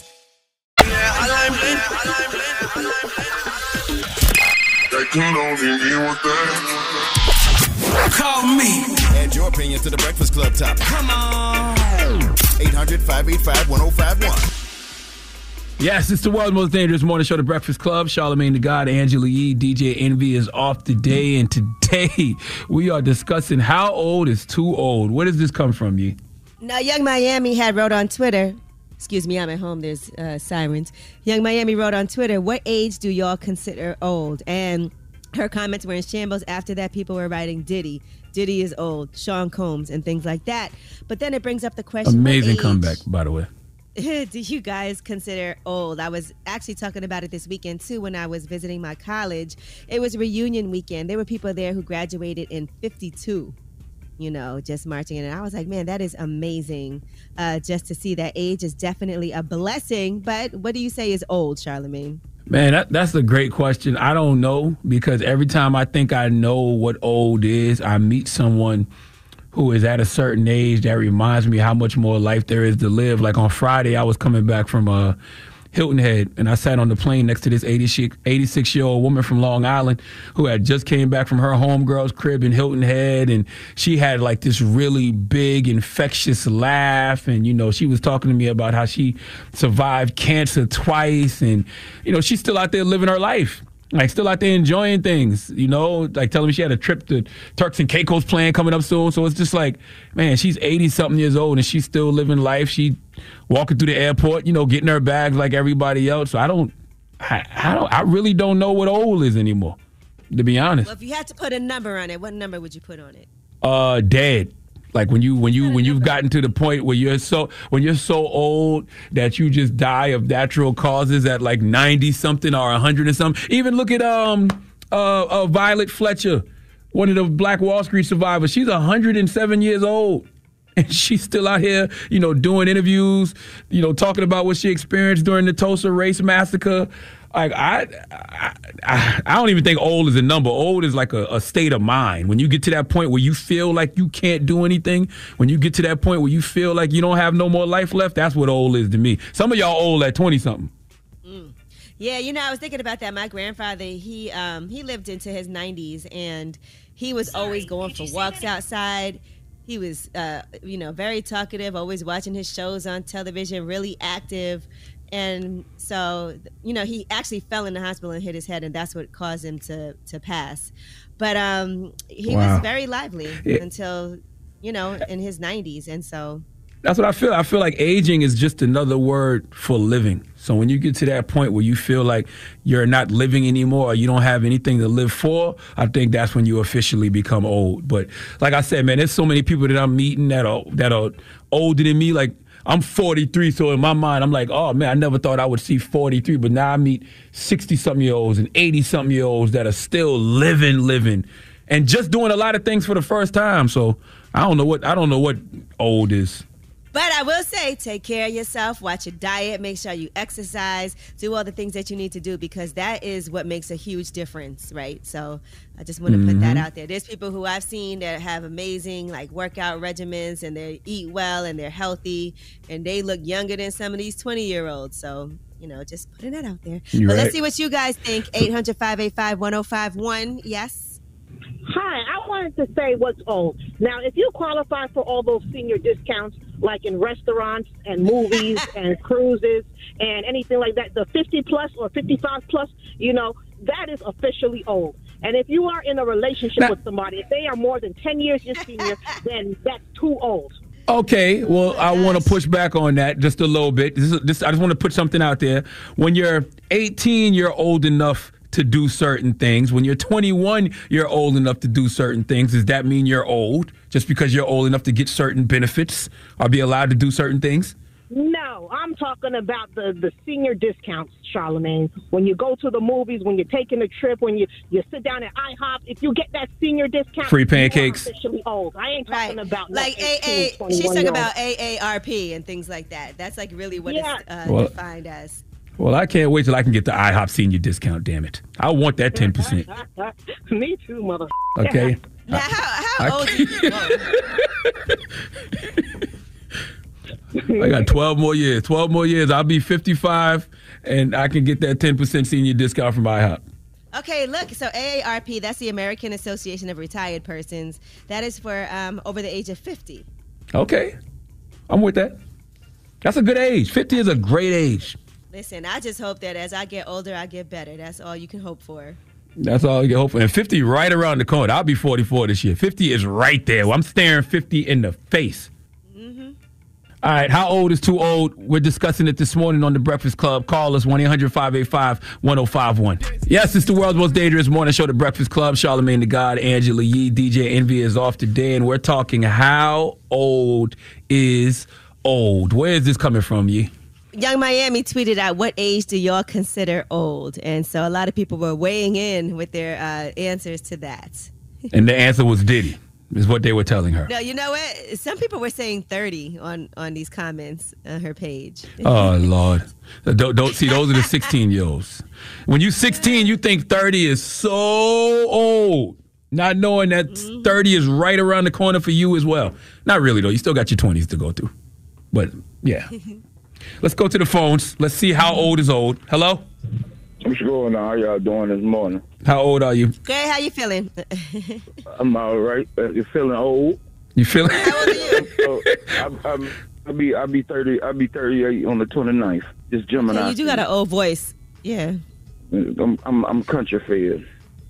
Speaker 3: That Call me. Add your opinion to the Breakfast Club topic. Come on. eight hundred, five eight five, one oh five one.
Speaker 1: Yes, it's the world's most dangerous morning show, The Breakfast Club. Charlamagne the God, Angela Yee, D J Envy is off today, and today we are discussing how old is too old. Where does this come from, Yee?
Speaker 2: Now, Young Miami had wrote on Twitter, excuse me, I'm at home, there's uh, sirens. Young Miami wrote on Twitter, what age do y'all consider old? And her comments were in shambles. After that, people were writing Diddy. Diddy is old, Sean Combs, and things like that. But then it brings up the question,
Speaker 1: amazing comeback, by the way.
Speaker 2: Do you guys consider old? I was actually talking about it this weekend, too, when I was visiting my college. It was reunion weekend. There were people there who graduated in fifty-two, you know, just marching in. And I was like, man, that is amazing uh, just to see that age is definitely a blessing. But what do you say is old, Charlamagne?
Speaker 1: Man, that, that's a great question. I don't know, because every time I think I know what old is, I meet someone who is at a certain age that reminds me how much more life there is to live. Like on Friday, I was coming back from uh, Hilton Head, and I sat on the plane next to this eighty-six-year-old woman from Long Island who had just came back from her homegirl's crib in Hilton Head, and she had like this really big, infectious laugh, and, you know, she was talking to me about how she survived cancer twice, and, you know, she's still out there living her life. Like, still out there enjoying things, you know, like telling me she had a trip to Turks and Caicos plan coming up soon. So it's just like, man, she's eighty-something years old and she's still living life. She walking through the airport, you know, getting her bags like everybody else. So I don't, I, I don't, I really don't know what old is anymore, to be honest.
Speaker 2: Well, if you had to put a number on it, what number would you put on it?
Speaker 1: Uh, dead. Like when you when you when you've gotten to the point where you're so when you're so old that you just die of natural causes at like ninety something or a hundred and something. Even look at um uh, uh Violet Fletcher, one of the Black Wall Street survivors. She's a hundred and seven years old, and she's still out here, you know, doing interviews, you know, talking about what she experienced during the Tulsa Race Massacre. Like I, I, I don't even think old is a number. Old is like a, a state of mind. When you get to that point where you feel like you can't do anything, when you get to that point where you feel like you don't have no more life left, that's what old is to me. Some of y'all old at twenty something.
Speaker 2: Mm. Yeah, you know, I was thinking about that. My grandfather, he um, he lived into his nineties, and he was Sorry, always going for walks outside. He was, uh, you know, very talkative, always watching his shows on television, really active. And so, you know, he actually fell in the hospital and hit his head, and that's what caused him to, to pass. But um, he wow. was very lively yeah. until, you know, in his nineties. And so
Speaker 1: that's what I feel. I feel like aging is just another word for living. So when you get to that point where you feel like you're not living anymore or you don't have anything to live for, I think that's when you officially become old. But like I said, man, there's so many people that I'm meeting that are that are older than me. Like, I'm forty-three, so in my mind, I'm like, oh, man, I never thought I would see forty-three. But now I meet sixty-something-year-olds and eighty-something-year-olds that are still living, living, and just doing a lot of things for the first time. So I don't know what I don't know what old is.
Speaker 2: But I will say, take care of yourself, watch your diet, make sure you exercise, do all the things that you need to do, because that is what makes a huge difference, right? So I just want to mm-hmm. put that out there. There's people who I've seen that have amazing like workout regimens, and they eat well and they're healthy, and they look younger than some of these twenty-year-olds. So, you know, just putting that out there.
Speaker 1: You're
Speaker 2: but
Speaker 1: right.
Speaker 2: Let's see what you guys think. eight hundred, five eight five, one oh five one. Yes?
Speaker 18: Hi, I wanted to say what's old. Now, if you qualify for all those senior discounts, like in restaurants and movies and cruises and anything like that, the fifty plus or fifty-five plus, you know, that is officially old. And if you are in a relationship now, with somebody, if they are more than ten years your senior, then that's too old.
Speaker 1: Okay, well, I want to push back on that just a little bit. This is, this, I just want to put something out there. When you're eighteen, you're old enough to do certain things. When you're twenty-one, you're old enough to do certain things. Does that mean you're old just because you're old enough to get certain benefits or be allowed to do certain things?
Speaker 18: No, I'm talking about the, the senior discounts, Charlamagne. When you go to the movies, when you're taking a trip, when you, you sit down at IHOP, if you get that senior discount,
Speaker 1: free pancakes.
Speaker 18: You are officially old. I ain't talking
Speaker 2: right.
Speaker 18: about
Speaker 2: like
Speaker 18: eighteen,
Speaker 2: A A. She's talking about A A R P and things like that. That's like really what yeah. it's uh,
Speaker 1: well,
Speaker 2: defined as.
Speaker 1: Well, I can't wait till I can get the IHOP senior discount, damn it. I want that ten percent.
Speaker 18: Me too, mother.
Speaker 1: Okay.
Speaker 2: Now, how, how old are you?
Speaker 1: I got twelve more years. twelve more years. I'll be fifty-five, and I can get that ten percent senior discount from IHOP.
Speaker 2: Okay, look. So A A R P, that's the American Association of Retired Persons. That is for um, over the age of fifty.
Speaker 1: Okay. I'm with that. That's a good age. fifty is a great age.
Speaker 2: Listen, I just hope that as I get older, I get better. That's all you can hope for.
Speaker 1: That's all you can hope for. And fifty right around the corner. I'll be forty-four this year. fifty is right there. Well, I'm staring fifty in the face.
Speaker 2: Mm-hmm.
Speaker 1: All right, how old is too old? We're discussing it this morning on The Breakfast Club. Call us one eight hundred five eight five one oh five one. Yes, it's the world's most dangerous morning show, The Breakfast Club. Charlamagne the God, Angela Yee, D J Envy is off today, and we're talking how old is old. Where is this coming from, Yee?
Speaker 2: Young Miami tweeted out, what age do y'all consider old? And so a lot of people were weighing in with their uh, answers to that.
Speaker 1: And the answer was Diddy, is what they were telling her.
Speaker 2: No, you know what? Some people were saying thirty on, on these comments on her page.
Speaker 1: Oh, Lord. Don't, don't see, those are the sixteen-year-olds. When you're sixteen, you think thirty is so old, not knowing that mm-hmm. thirty is right around the corner for you as well. Not really, though. You still got your twenties to go through. But, yeah. Let's go to the phones. Let's see how old is old. Hello?
Speaker 19: What's going on? How y'all doing this morning?
Speaker 1: How old are you?
Speaker 2: Great. How you feeling?
Speaker 19: I'm all right. Uh, you feeling old?
Speaker 1: You feeling?
Speaker 2: How old are you?
Speaker 19: uh, I'm, I'm, I'll be I'll be thirty. I'll be thirty-eight on the twenty-ninth. Just Gemini.
Speaker 2: So you do got an old voice. Yeah.
Speaker 19: I'm I'm, I'm country fed.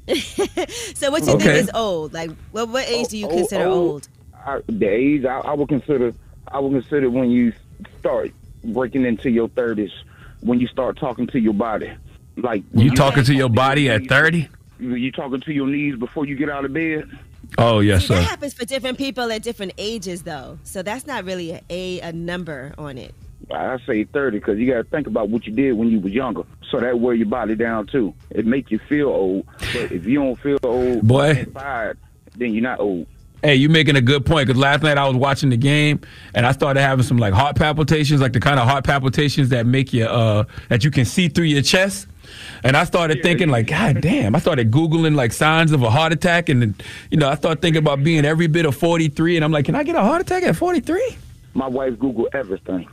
Speaker 2: So what you
Speaker 19: Okay.
Speaker 2: think is old? Like what what age do you consider old?
Speaker 19: I, the age I, I would consider I would consider when you start breaking into your thirties, when you start talking to your body. Like
Speaker 1: You talking to your body at thirty?
Speaker 19: You talking to your knees before you get out of bed?
Speaker 1: Oh, yes,
Speaker 2: See,
Speaker 1: sir.
Speaker 2: that happens for different people at different ages, though. So that's not really a a, a number on it.
Speaker 19: I say thirty because you got to think about what you did when you was younger. So that wear your body down, too. It make you feel old. But if you don't feel old,
Speaker 1: Boy.
Speaker 19: inside, then you're not old.
Speaker 1: Hey, you making a good point, because last night I was watching the game and I started having some like heart palpitations, like the kind of heart palpitations that make you, uh, that you can see through your chest. And I started thinking like, God damn, I started Googling like signs of a heart attack. And then, you know, I started thinking about being every bit of forty-three. And I'm like, can I get a heart attack at forty-three?
Speaker 19: My wife Google everything.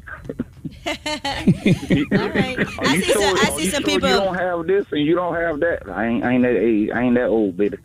Speaker 2: All right. I see some, I see some
Speaker 19: sure
Speaker 2: people.
Speaker 19: You don't have this and you don't have that. I ain't, I ain't that age. I ain't that old, baby.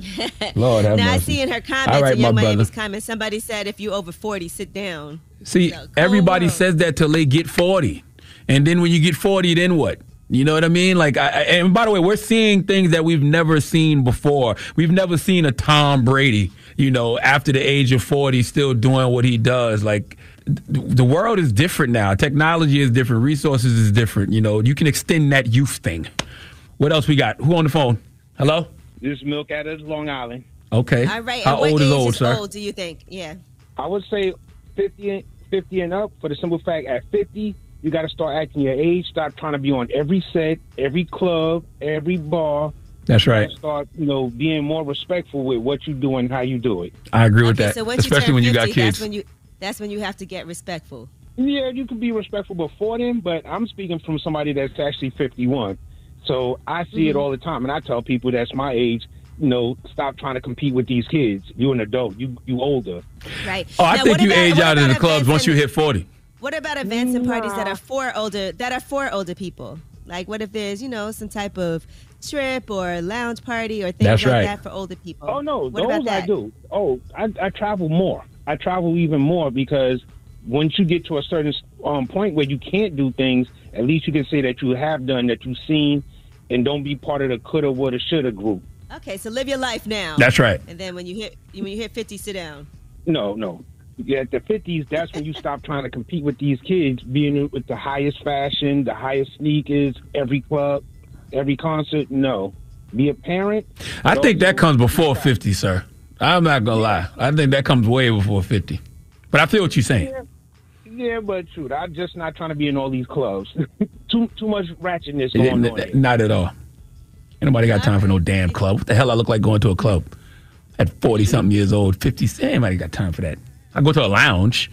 Speaker 1: Lord have
Speaker 2: Now I
Speaker 1: mercy.
Speaker 2: see in her comments,
Speaker 1: All right,
Speaker 2: in Young
Speaker 1: my
Speaker 2: Miami's
Speaker 1: brother.
Speaker 2: comments, somebody said if you over forty, sit down.
Speaker 1: See, everybody says that till they get forty. And then when you get forty, then what? You know what I mean? Like, I, I- and by the way, we're seeing things that we've never seen before. We've never seen a Tom Brady, you know, after the age of forty, still doing what he does. Like, th- the world is different now. Technology is different. Resources is different. You know, you can extend that youth thing. What else we got? Who on the phone? Hello?
Speaker 9: This is Milk out of Long Island.
Speaker 1: Okay.
Speaker 2: All right.
Speaker 1: How
Speaker 2: and what
Speaker 1: old
Speaker 2: age
Speaker 1: is old,
Speaker 2: is
Speaker 1: sir?
Speaker 2: old, do you think? Yeah.
Speaker 9: I would say fifty, fifty and up for the simple fact at fifty, you got to start acting your age. Stop trying to be on every set, every club, every bar.
Speaker 1: That's right.
Speaker 9: Start, you know, being more respectful with what you do and how you do it.
Speaker 1: I agree with
Speaker 2: Okay,
Speaker 1: that,
Speaker 2: so once
Speaker 1: especially
Speaker 2: you turn
Speaker 1: when you got
Speaker 2: fifty,
Speaker 1: kids.
Speaker 2: That's when you, that's when you have to get respectful.
Speaker 9: Yeah, you can be respectful before them, but I'm speaking from somebody that's actually fifty-one. So I see it
Speaker 2: Mhm.
Speaker 9: all the time, and I tell people that's my age, you know, stop trying to compete with these kids. You're an adult. You you older.
Speaker 2: Right.
Speaker 1: Oh, I
Speaker 2: Now,
Speaker 1: think
Speaker 2: what
Speaker 1: you
Speaker 2: about-
Speaker 1: age
Speaker 2: what
Speaker 1: out in
Speaker 2: about
Speaker 1: the clubs
Speaker 2: events
Speaker 1: once you
Speaker 2: and-
Speaker 1: hit forty.
Speaker 2: What about events and parties that are for older that are for older people? Like, what if there's, you know, some type of trip or lounge party or things
Speaker 9: That's
Speaker 2: like
Speaker 9: right.
Speaker 2: that for older people?
Speaker 9: Oh no,
Speaker 2: what about
Speaker 9: those I
Speaker 2: that?
Speaker 9: do. Oh, I, I travel more. I travel even more because once you get to a certain um, point where you can't do things, at least you can say that you have done, that you've seen, and don't be part of the coulda, woulda, shoulda group.
Speaker 2: Okay, so live your life now.
Speaker 9: That's right.
Speaker 2: And then when you hit when you hit fifty, sit down.
Speaker 9: No, no. Yeah, at the fifties, that's when you stop trying to compete with these kids, being with the highest fashion, the highest sneakers, every club, every concert. No. Be a parent.
Speaker 1: I think that comes before fifty, sir. I'm not going to lie. I think that comes way before fifty. But I feel what you're saying.
Speaker 9: Yeah, yeah, but shoot, I'm just not trying to be in all these clubs. too too much ratchetness going on.
Speaker 1: N- Not at all. Ain't nobody got time for no damn club. What the hell I look like going to a club at forty-something years old, fifty? Anybody got time for that? I go to a lounge,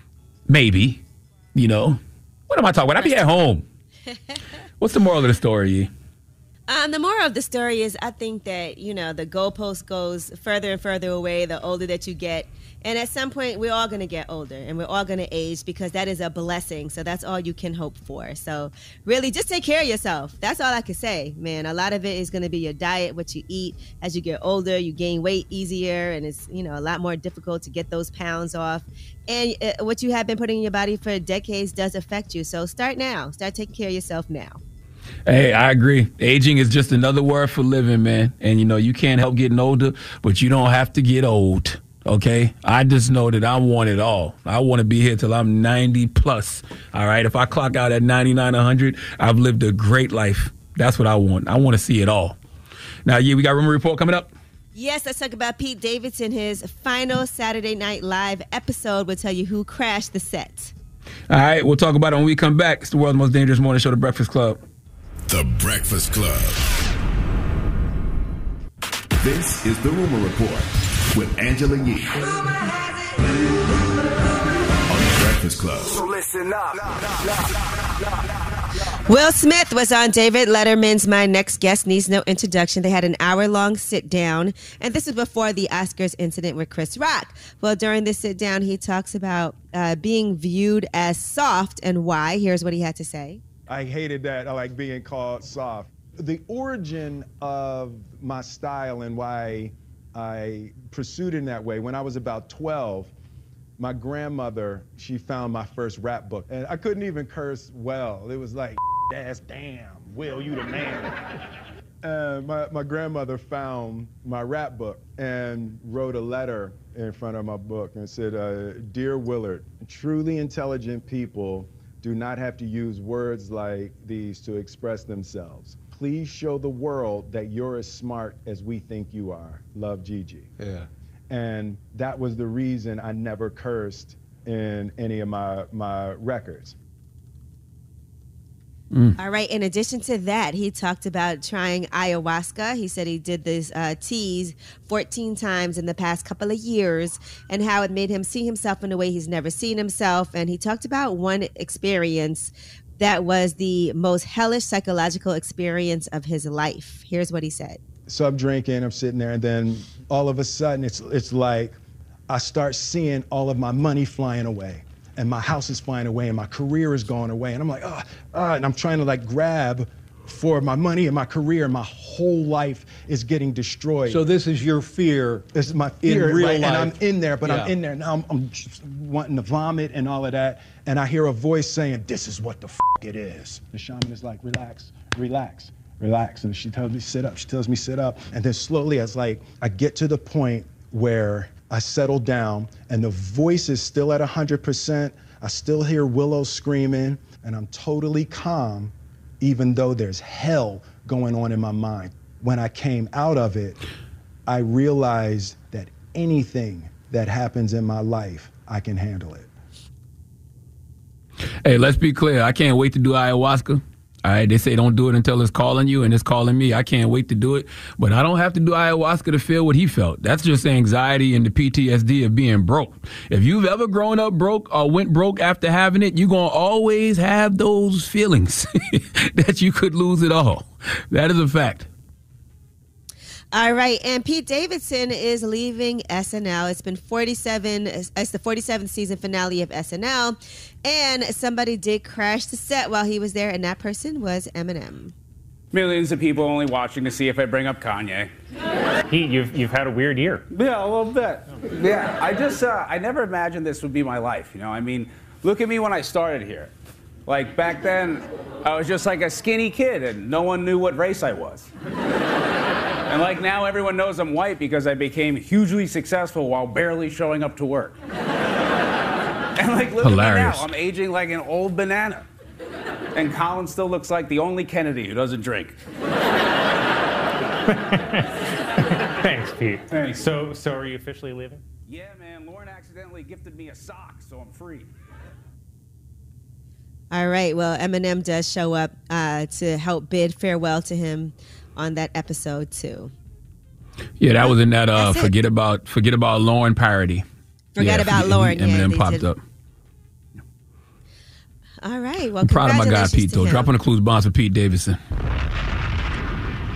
Speaker 1: maybe, you know. What am I talking about? I be at home. What's the moral of the story?
Speaker 2: Um, the moral of the story is I think that, you know, the goalpost goes further and further away the older that you get. And at some point, we're all going to get older and we're all going to age because that is a blessing. So that's all you can hope for. So really, just take care of yourself. That's all I can say, man. A lot of it is going to be your diet, what you eat. As you get older, you gain weight easier and it's, you know, a lot more difficult to get those pounds off. And uh, what you have been putting in your body for decades does affect you. So start now. Start taking care of yourself now.
Speaker 1: Hey, I agree. Aging is just another word for living, man. And, you know, you can't help getting older, but you don't have to get old, okay? I just know that I want it all. I want to be here till I'm ninety plus, all right? If I clock out at ninety-nine, one hundred, I've lived a great life. That's what I want. I want to see it all. Now, yeah, we got Rumor Report coming up.
Speaker 2: Yes, let's talk about Pete Davidson. His final Saturday Night Live episode will tell you who crashed the set.
Speaker 1: All right, we'll talk about it when we come back. It's the world's most dangerous morning show, The Breakfast Club.
Speaker 3: The Breakfast Club. This is the Rumor Report with Angela Yee on The Breakfast Club.
Speaker 7: So listen up.
Speaker 2: Will Smith was on David Letterman's My Next Guest Needs No Introduction. They had an hour-long sit-down, and this was before the Oscars incident with Chris Rock. Well, during this sit-down, he talks about uh, being viewed as soft and why. Here's what he had to say.
Speaker 10: I hated that. I like being called soft. The origin of my style and why I pursued it in that way, when I was about twelve, my grandmother, she found my first rap book. And I couldn't even curse well. It was like, ass damn, Will, you the man. And my, my grandmother found my rap book and wrote a letter in front of my book and said, uh, Dear Willard, truly intelligent people do not have to use words like these to express themselves. Please show the world that you're as smart as we think you are. Love, Gigi.
Speaker 1: Yeah.
Speaker 10: And that was the reason I never cursed in any of my, my records.
Speaker 2: Mm. All right. In addition to that, he talked about trying ayahuasca. He said he did this uh, teas fourteen times in the past couple of years and how it made him see himself in a way he's never seen himself. And he talked about one experience that was the most hellish psychological experience of his life. Here's what he said.
Speaker 10: So I'm drinking, I'm sitting there, and then all of a sudden it's it's like I start seeing all of my money flying away. And my house is flying away, and my career is going away. And I'm like, oh, oh, and I'm trying to like grab for my money and my career, and my whole life is getting destroyed.
Speaker 27: So this is your fear.
Speaker 10: This is my fear,
Speaker 27: in real
Speaker 10: right?
Speaker 27: life.
Speaker 10: And I'm in there, but
Speaker 27: Yeah.
Speaker 10: I'm in there now. I'm, I'm just wanting to vomit and all of that. And I hear a voice saying, "This is what the f it is." The shaman is like, "Relax, relax, relax." And she tells me, "Sit up." She tells me, "Sit up." And then slowly, as like I get to the point where I settle down and the voice is still at one hundred percent. I still hear Willow screaming, and I'm totally calm, even though there's hell going on in my mind. When I came out of it, I realized that anything that happens in my life, I can handle it.
Speaker 1: Hey, let's be clear. I can't wait to do ayahuasca. All right, they say don't do it until it's calling you, and it's calling me. I can't wait to do it, but I don't have to do ayahuasca to feel what he felt. That's just anxiety and the P T S D of being broke. If you've ever grown up broke or went broke after having it, you're going to always have those feelings that you could lose it all. That is a fact.
Speaker 2: All right, and Pete Davidson is leaving S N L. It's been forty-seven. It's the forty-seventh season finale of S N L, and somebody did crash the set while he was there, and that person was Eminem.
Speaker 11: Millions of people only watching to see if I bring up Kanye.
Speaker 12: Pete, you've you've had a weird year.
Speaker 11: Yeah, a little bit. Yeah, I just uh, I never imagined this would be my life. You know, I mean, look at me when I started here. Like back then, I was just like a skinny kid, and no one knew what race I was. And like now everyone knows I'm white because I became hugely successful while barely showing up to work. And like look
Speaker 1: Hilarious.
Speaker 11: at me now, I'm aging like an old banana. And Colin still looks like the only Kennedy who doesn't drink.
Speaker 12: Thanks, Pete.
Speaker 11: Thanks.
Speaker 12: So, so are you officially leaving?
Speaker 11: Yeah, man, Lauren accidentally gifted me a sock, so I'm free.
Speaker 2: All right, well, Eminem does show up uh, to help bid farewell to him on that episode too.
Speaker 1: Yeah, that was in that uh,
Speaker 2: That's it.
Speaker 1: forget about forget about Lauren parody.
Speaker 2: Forget
Speaker 1: Yeah,
Speaker 2: about Lauren.
Speaker 1: Eminem
Speaker 2: yeah, they
Speaker 1: popped
Speaker 2: did.
Speaker 1: up.
Speaker 2: All right, well,
Speaker 1: I'm proud of my guy
Speaker 2: congratulations
Speaker 1: Pete
Speaker 2: to
Speaker 1: though.
Speaker 2: him.
Speaker 1: Dropping the clues bonds for Pete Davidson.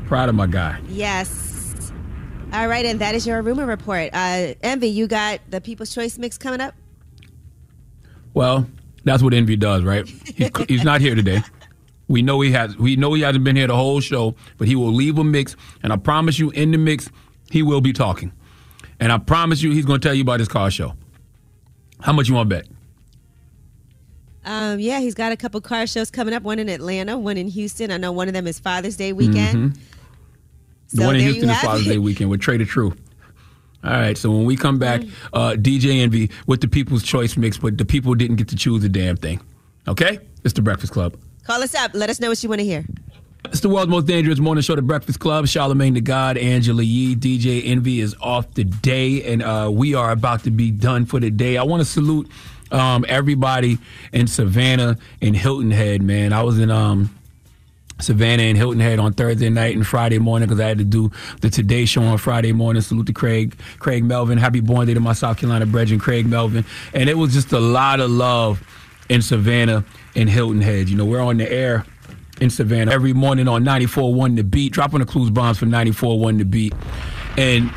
Speaker 1: Proud of my guy.
Speaker 2: Yes. All right, and that is your rumor report. Uh, Envy, you got the People's Choice mix coming up?
Speaker 1: Well, that's what Envy does, right? He's, he's not here today. We know he has. We know he hasn't been here the whole show, but he will leave a mix, and I promise you, in the mix, he will be talking. And I promise you, he's going to tell you about his car show. How much you want to bet?
Speaker 2: Um, yeah, he's got a couple car shows coming up. One in Atlanta, one in Houston. I know one of them is Father's Day weekend.
Speaker 1: Mm-hmm. The
Speaker 2: So
Speaker 1: one in
Speaker 2: there
Speaker 1: Houston
Speaker 2: you
Speaker 1: is
Speaker 2: have
Speaker 1: Father's
Speaker 2: it.
Speaker 1: Day weekend with Trader True. All right, so when we come back, uh, D J Envy with the People's Choice mix, but the people didn't get to choose a damn thing. Okay? It's the Breakfast Club.
Speaker 2: Call us up. Let us know what you want to hear.
Speaker 1: It's the world's most dangerous morning show, The Breakfast Club. Charlamagne the God, Angela Yee, D J Envy is off today, and uh, we are about to be done for the day. I want to salute um, everybody in Savannah and Hilton Head, man. I was in um, Savannah and Hilton Head on Thursday night and Friday morning because I had to do the Today Show on Friday morning. Salute to Craig, Craig Melvin. Happy born day to my South Carolina brethren, Craig Melvin. And it was just a lot of love in Savannah and Hilton Head. You know, we're on the air in Savannah every morning on ninety-four point one The Beat, dropping the clues bombs for ninety-four point one The Beat. And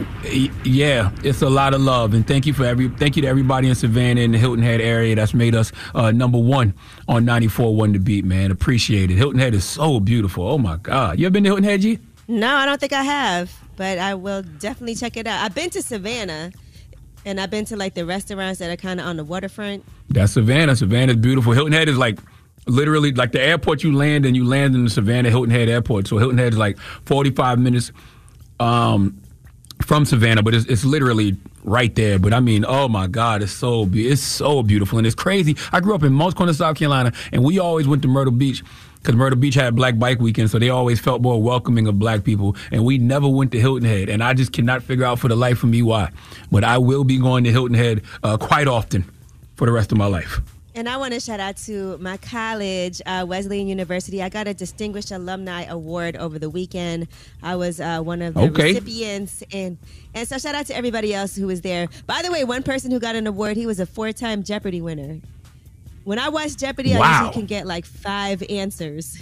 Speaker 1: yeah, it's a lot of love, and thank you for every thank you to everybody in Savannah and the Hilton Head area that's made us uh, number one on ninety-four point one The Beat, man. Appreciate it. Hilton Head is so beautiful. Oh my God, you ever been to Hilton Head, G?
Speaker 2: No, I don't think I have, but I will definitely check it out. I've been to Savannah, and I've been to like the restaurants that are kind of on the waterfront.
Speaker 1: That's Savannah. Savannah's beautiful. Hilton Head is like literally like the airport you land in. You land in the Savannah Hilton Head Airport. So Hilton Head is like forty-five minutes um, from Savannah, but it's, it's literally right there. But I mean, oh my God, it's so be- it's so beautiful and it's crazy. I grew up in Moncks Corner, South Carolina, and we always went to Myrtle Beach because Myrtle Beach had Black Bike Weekend, so they always felt more welcoming of black people. And we never went to Hilton Head, and I just cannot figure out for the life of me why. But I will be going to Hilton Head uh, quite often for the rest of my life.
Speaker 2: And I want to shout out to my college, uh, Wesleyan University. I got a Distinguished Alumni Award over the weekend. I was uh, one of the
Speaker 1: Okay.
Speaker 2: recipients. And, and so shout out to everybody else who was there. By the way, one person who got an award, he was a four-time Jeopardy winner. When I watch Jeopardy, I
Speaker 1: Wow.
Speaker 2: usually can get like five answers.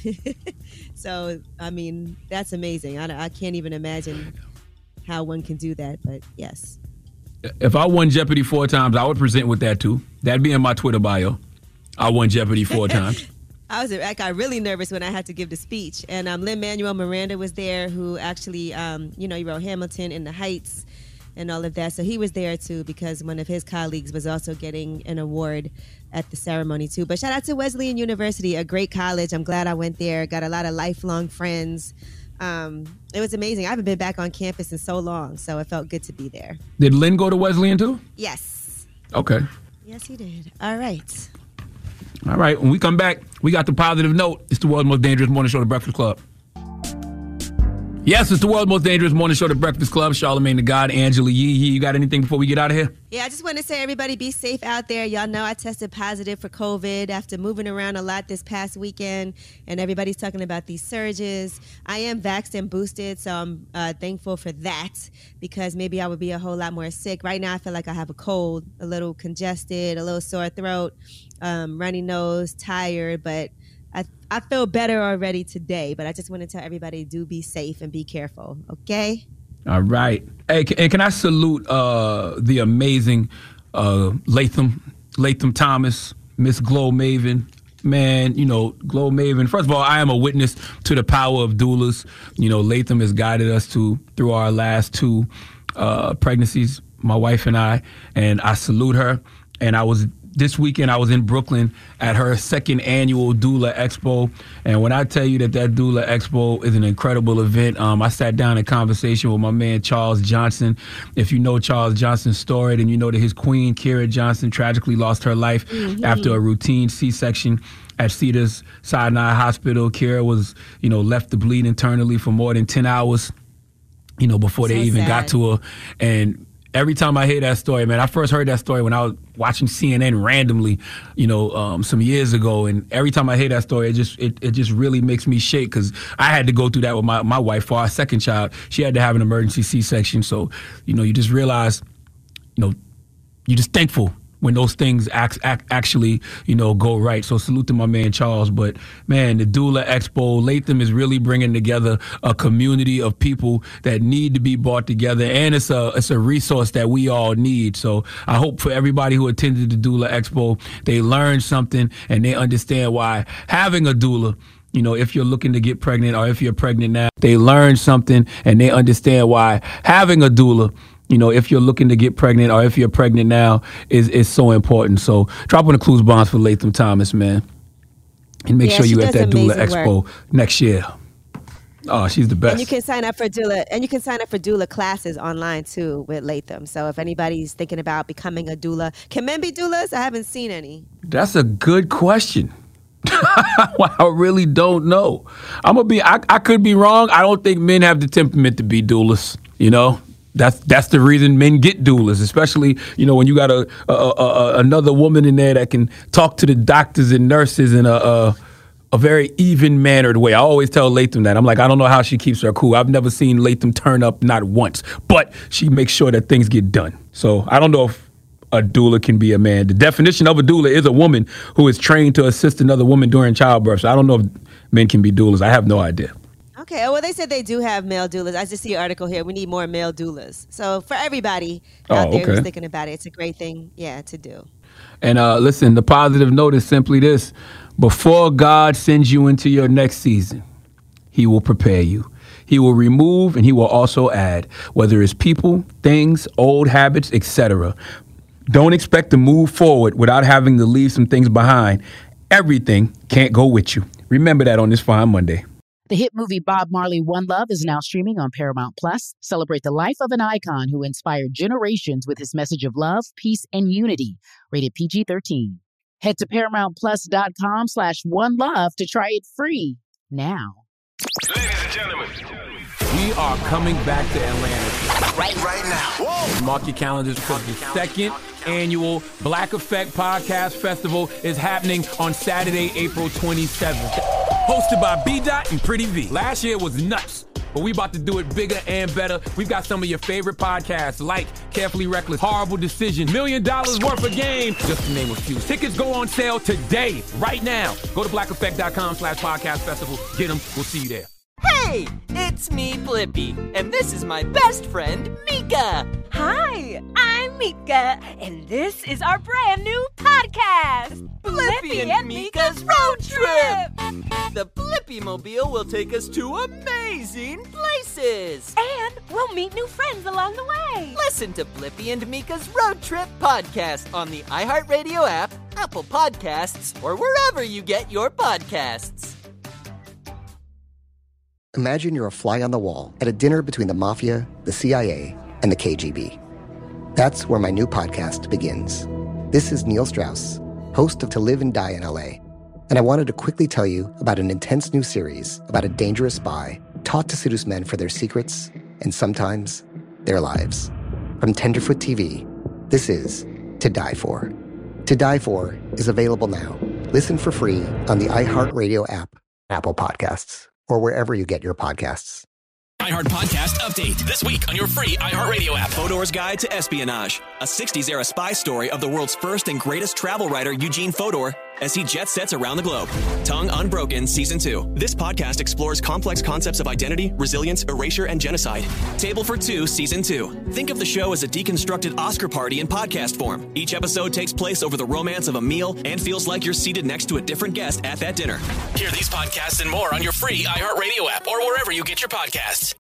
Speaker 2: So, I mean, that's amazing. I, I can't even imagine how one can do that, but yes.
Speaker 1: If I won Jeopardy four times, I would present with that too. That'd be in my Twitter bio. I won Jeopardy four times.
Speaker 2: I was I got really nervous when I had to give the speech, and um, Lin-Manuel Miranda was there, who actually, um, you know, he wrote Hamilton in the Heights and all of that. So he was there too because one of his colleagues was also getting an award at the ceremony too. But shout out to Wesleyan University, a great college. I'm glad I went there. Got a lot of lifelong friends. Um, it was amazing. I haven't been back on campus in so long, so it felt good to be there.
Speaker 1: Did Lynn go to Wesleyan too?
Speaker 2: Yes.
Speaker 1: Okay.
Speaker 2: Yes, he did. All right.
Speaker 1: All right. When we come back, we got the positive note. It's the world's most dangerous morning show, The Breakfast Club. Yes, it's the world's most dangerous morning show, The Breakfast Club. Charlamagne the God, Angela Yee. Yee, you got anything before we get out of here?
Speaker 2: Yeah, I just want to say, everybody, be safe out there. Y'all know I tested positive for COVID after moving around a lot this past weekend, and everybody's talking about these surges. I am vaxxed and boosted, so I'm uh, thankful for that because maybe I would be a whole lot more sick. Right now, I feel like I have a cold, a little congested, a little sore throat, um, runny nose, tired, but I, I feel better already today. But I just want to tell everybody, do be safe and be careful, okay?
Speaker 1: All right. Hey, can, and can I salute uh, the amazing uh, Latham, Latham Thomas, Miss Glow Maven. Man, you know, Glow Maven. First of all, I am a witness to the power of doulas. You know, Latham has guided us to through our last two uh, pregnancies, my wife and I, and I salute her. And I was this weekend, I was in Brooklyn at her second annual Doula Expo. And when I tell you that that Doula Expo is an incredible event, um, I sat down in conversation with my man, Charles Johnson. If you know Charles Johnson's story, then you know that his queen, Kira Johnson, tragically lost her life
Speaker 2: Mm-hmm.
Speaker 1: after a routine C-section at Cedars Sinai Hospital. Kira was, you know, left to bleed internally for more than ten hours, you know, before
Speaker 2: So
Speaker 1: they even
Speaker 2: sad.
Speaker 1: got to her. And every time I hear that story, man, I first heard that story when I was watching C N N randomly, you know, um, some years ago. And every time I hear that story, it just it, it just really makes me shake because I had to go through that with my, my wife for our second child. She had to have an emergency C-section. So, you know, you just realize, you know, you're just thankful when those things act, act, actually, you know, go right. So salute to my man Charles. But man, the Doula Expo, Latham is really bringing together a community of people that need to be brought together, and it's a it's a resource that we all need. So I hope for everybody who attended the Doula Expo, they learned something and they understand why having a doula, you know, if you're looking to get pregnant or if you're pregnant now, they learn something and they understand why having a doula, you know, if you're looking to get pregnant or if you're pregnant now, is is so important. So drop on the clues bonds for Latham Thomas, man. And make
Speaker 2: Yeah,
Speaker 1: sure
Speaker 2: she
Speaker 1: you at
Speaker 2: does
Speaker 1: that Doula
Speaker 2: amazing
Speaker 1: Expo
Speaker 2: work.
Speaker 1: next year. Oh, she's the best.
Speaker 2: And you can sign up for doula, and you can sign up for doula classes online too with Latham. So if anybody's thinking about becoming a doula, can men be doulas? I haven't seen any.
Speaker 1: That's a good question. I really don't know. I'm gonna be. I, I could be wrong. I don't think men have the temperament to be doulas. You know, that's that's the reason men get doulas, especially you know when you got a, a, a, a another woman in there that can talk to the doctors and nurses in a. a a very even-mannered way. I always tell Latham that. I'm like, I don't know how she keeps her cool. I've never seen Latham turn up not once, but she makes sure that things get done. So I don't know if a doula can be a man. The definition of a doula is a woman who is trained to assist another woman during childbirth. So I don't know if men can be doulas. I have no idea.
Speaker 2: Okay, well, they said they do have male doulas. I just see an article here. We need more male doulas. So for everybody out
Speaker 1: Oh,
Speaker 2: there who's
Speaker 1: okay.
Speaker 2: thinking about it, it's a great thing, yeah, to do.
Speaker 1: And uh, listen, the positive note is simply this. Before God sends you into your next season, he will prepare you. He will remove and he will also add, whether it's people, things, old habits, et cetera. Don't expect to move forward without having to leave some things behind. Everything can't go with you. Remember that on this fine Monday.
Speaker 7: The hit movie Bob Marley One Love is now streaming on Paramount Plus. Celebrate the life of an icon who inspired generations with his message of love, peace, and unity. Rated P G thirteen. Head to ParamountPlus.com slash One Love to try it free now.
Speaker 1: We are coming back to Atlanta.
Speaker 26: Right, right now. Whoa.
Speaker 1: Mark your calendars because the second annual Black Effect Podcast Festival is happening on Saturday, April twenty-seventh. Hosted by B-Dot and Pretty V. Last year was nuts, but we about to do it bigger and better. We've got some of your favorite podcasts like Carefully Reckless, Horrible Decision, Million Dollars Worth of Game, just to name a few. Tickets go on sale today, right now. Go to blackeffect.com slash podcast festival. Get them. We'll see you there.
Speaker 23: Hey, it's me, Blippi, and this is my best friend, Mika.
Speaker 14: Hi, I'm Mika, and this is our brand new podcast,
Speaker 23: Blippi and Mika's Road Trip. The Blippi Mobile will take us to amazing places.
Speaker 14: And we'll meet new friends along the way.
Speaker 23: Listen to Blippi and Mika's Road Trip podcast on the iHeartRadio app, Apple Podcasts, or wherever you get your podcasts.
Speaker 5: Imagine you're a fly on the wall at a dinner between the mafia, the C I A, and the K G B. That's where my new podcast begins. This is Neil Strauss, host of To Live and Die in L A, and I wanted to quickly tell you about an intense new series about a dangerous spy taught to seduce men for their secrets and sometimes their lives. From Tenderfoot T V, this is To Die For. To Die For is available now. Listen for free on the iHeartRadio app, Apple Podcasts, or wherever you get your podcasts.
Speaker 16: iHeart Podcast Update. This week on your free iHeartRadio app. Fodor's Guide to Espionage. A sixties era spy story of the world's first and greatest travel writer, Eugene Fodor, as he jet sets around the globe. Tongue Unbroken Season two. This podcast explores complex concepts of identity, resilience, erasure, and genocide. Table for Two Season two. Think of the show as a deconstructed Oscar party in podcast form. Each episode takes place over the romance of a meal and feels like you're seated next to a different guest at that dinner. Hear these podcasts and more on your free iHeartRadio app or wherever you get your podcasts.